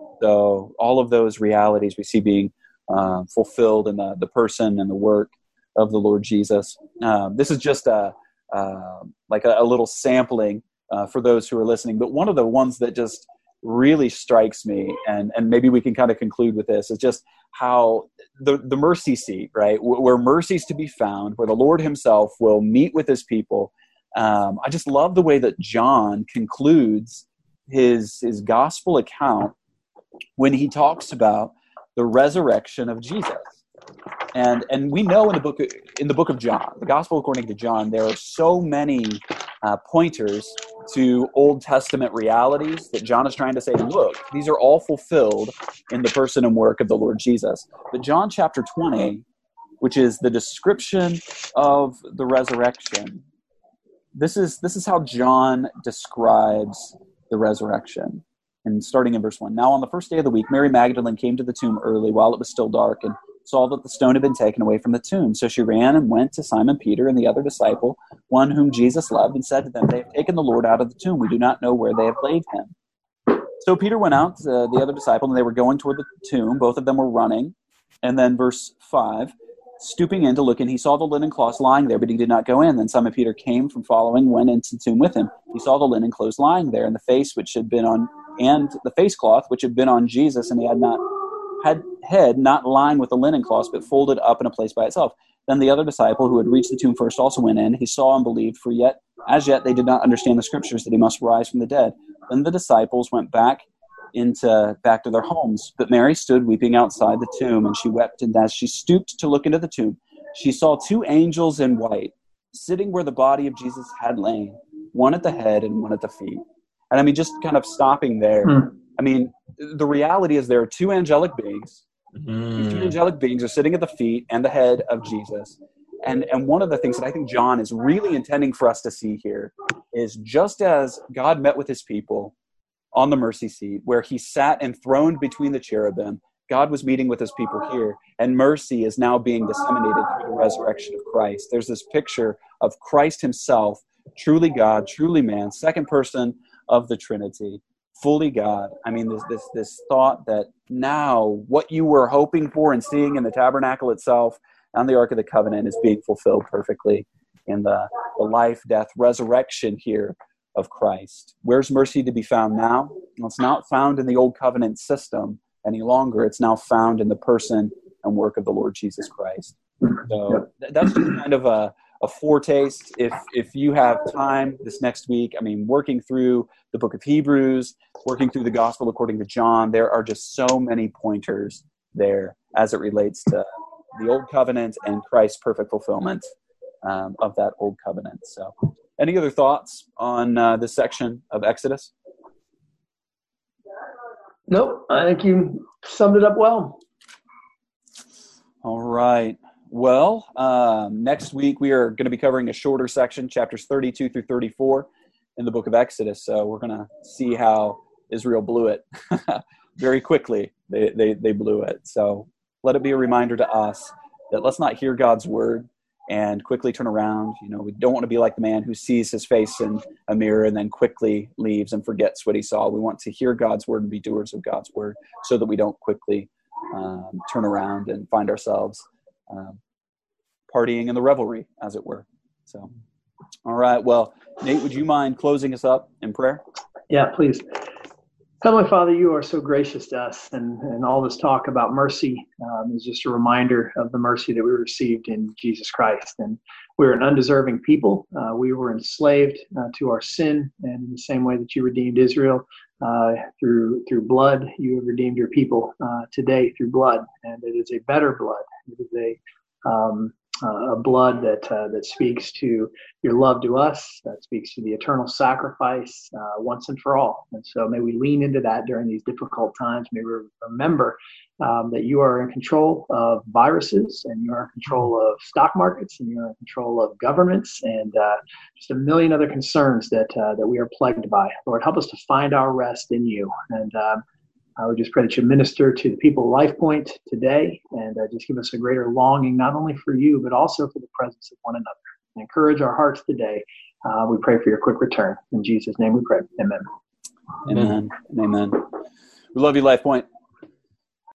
So all of those realities we see being Uh, fulfilled in the, the person and the work of the Lord Jesus. Um, this is just a uh, like a, a little sampling uh, for those who are listening, but one of the ones that just really strikes me, and, and maybe we can kind of conclude with this, is just how the, the mercy seat, right, where mercy is to be found, where the Lord himself will meet with his people. Um, I just love the way that John concludes his, his gospel account when he talks about the resurrection of Jesus. And and we know in the book in the book of John, the Gospel according to John, there are so many uh, pointers to Old Testament realities that John is trying to say, look, these are all fulfilled in the person and work of the Lord Jesus. But John chapter twenty, which is the description of the resurrection, this is this is how John describes the resurrection. And starting in verse one, now on the first day of the week, Mary Magdalene came to the tomb early while it was still dark and saw that the stone had been taken away from the tomb. So she ran and went to Simon Peter and the other disciple, one whom Jesus loved, and said to them, they have taken the Lord out of the tomb. We do not know where they have laid him. So Peter went out to the other disciple, and they were going toward the tomb. Both of them were running. And then verse five, stooping in to look in, he saw the linen cloths lying there, but he did not go in. Then Simon Peter came from following, went into the tomb with him. He saw the linen clothes lying there, and the face which had been on, and the face cloth which had been on Jesus, and he had not had head not lying with the linen cloths, but folded up in a place by itself. Then the other disciple who had reached the tomb first also went in. He saw and believed, for yet as yet they did not understand the scriptures that he must rise from the dead. Then the disciples went back into back to their homes. But Mary stood weeping outside the tomb, and she wept. And as she stooped to look into the tomb, she saw two angels in white sitting where the body of Jesus had lain, one at the head and one at the feet. And I mean, just kind of stopping there. Mm. I mean, the reality is there are two angelic beings. Mm. These two angelic beings are sitting at the feet and the head of Jesus. And, and one of the things that I think John is really intending for us to see here is just as God met with his people on the mercy seat, where he sat enthroned between the cherubim, God was meeting with his people here, and mercy is now being disseminated through the resurrection of Christ. There's this picture of Christ himself, truly God, truly man, second person of the Trinity, fully God. I mean, this this this thought that now what you were hoping for and seeing in the tabernacle itself and the Ark of the Covenant is being fulfilled perfectly in the, the life, death, resurrection here of Christ. Where's mercy to be found now? Well, it's not found in the old covenant system any longer. It's now found in the person and work of the Lord Jesus Christ. So yep. That's just kind of a, a foretaste. If if you have time this next week, I mean, working through the book of Hebrews, working through the gospel according to John, there are just so many pointers there as it relates to the old covenant and Christ's perfect fulfillment um, of that old covenant. So any other thoughts on uh, this section of Exodus? Nope, I think you summed it up well. All right. Well, um, next week we are going to be covering a shorter section, chapters thirty-two through thirty-four in the book of Exodus. So we're going to see how Israel blew it very quickly. They, they, they blew it. So let it be a reminder to us that let's not hear God's word and quickly turn around. You know, we don't want to be like the man who sees his face in a mirror and then quickly leaves and forgets what he saw. We want to hear God's word and be doers of God's word so that we don't quickly um, turn around and find ourselves um, partying in the revelry, as it were. So, all right. Well, Nate, would you mind closing us up in prayer? Yeah, please. Heavenly Father, you are so gracious to us, and, and all this talk about mercy um, is just a reminder of the mercy that we received in Jesus Christ. And we're an undeserving people. Uh, we were enslaved uh, to our sin, and in the same way that you redeemed Israel uh, through through blood, you have redeemed your people uh, today through blood, and it is a better blood. It is a um, Uh, a blood that uh, that speaks to your love to us, that speaks to the eternal sacrifice uh, once and for all. And so may we lean into that during these difficult times. May we remember um, that you are in control of viruses, and you are in control of stock markets, and you are in control of governments, and uh, just a million other concerns that uh, that we are plagued by. Lord, help us to find our rest in you. And um, I would just pray that you minister to the people of LifePoint today, and uh, just give us a greater longing, not only for you, but also for the presence of one another. And encourage our hearts today. Uh, we pray for your quick return. In Jesus' name we pray. Amen. Amen. Amen. We love you, LifePoint.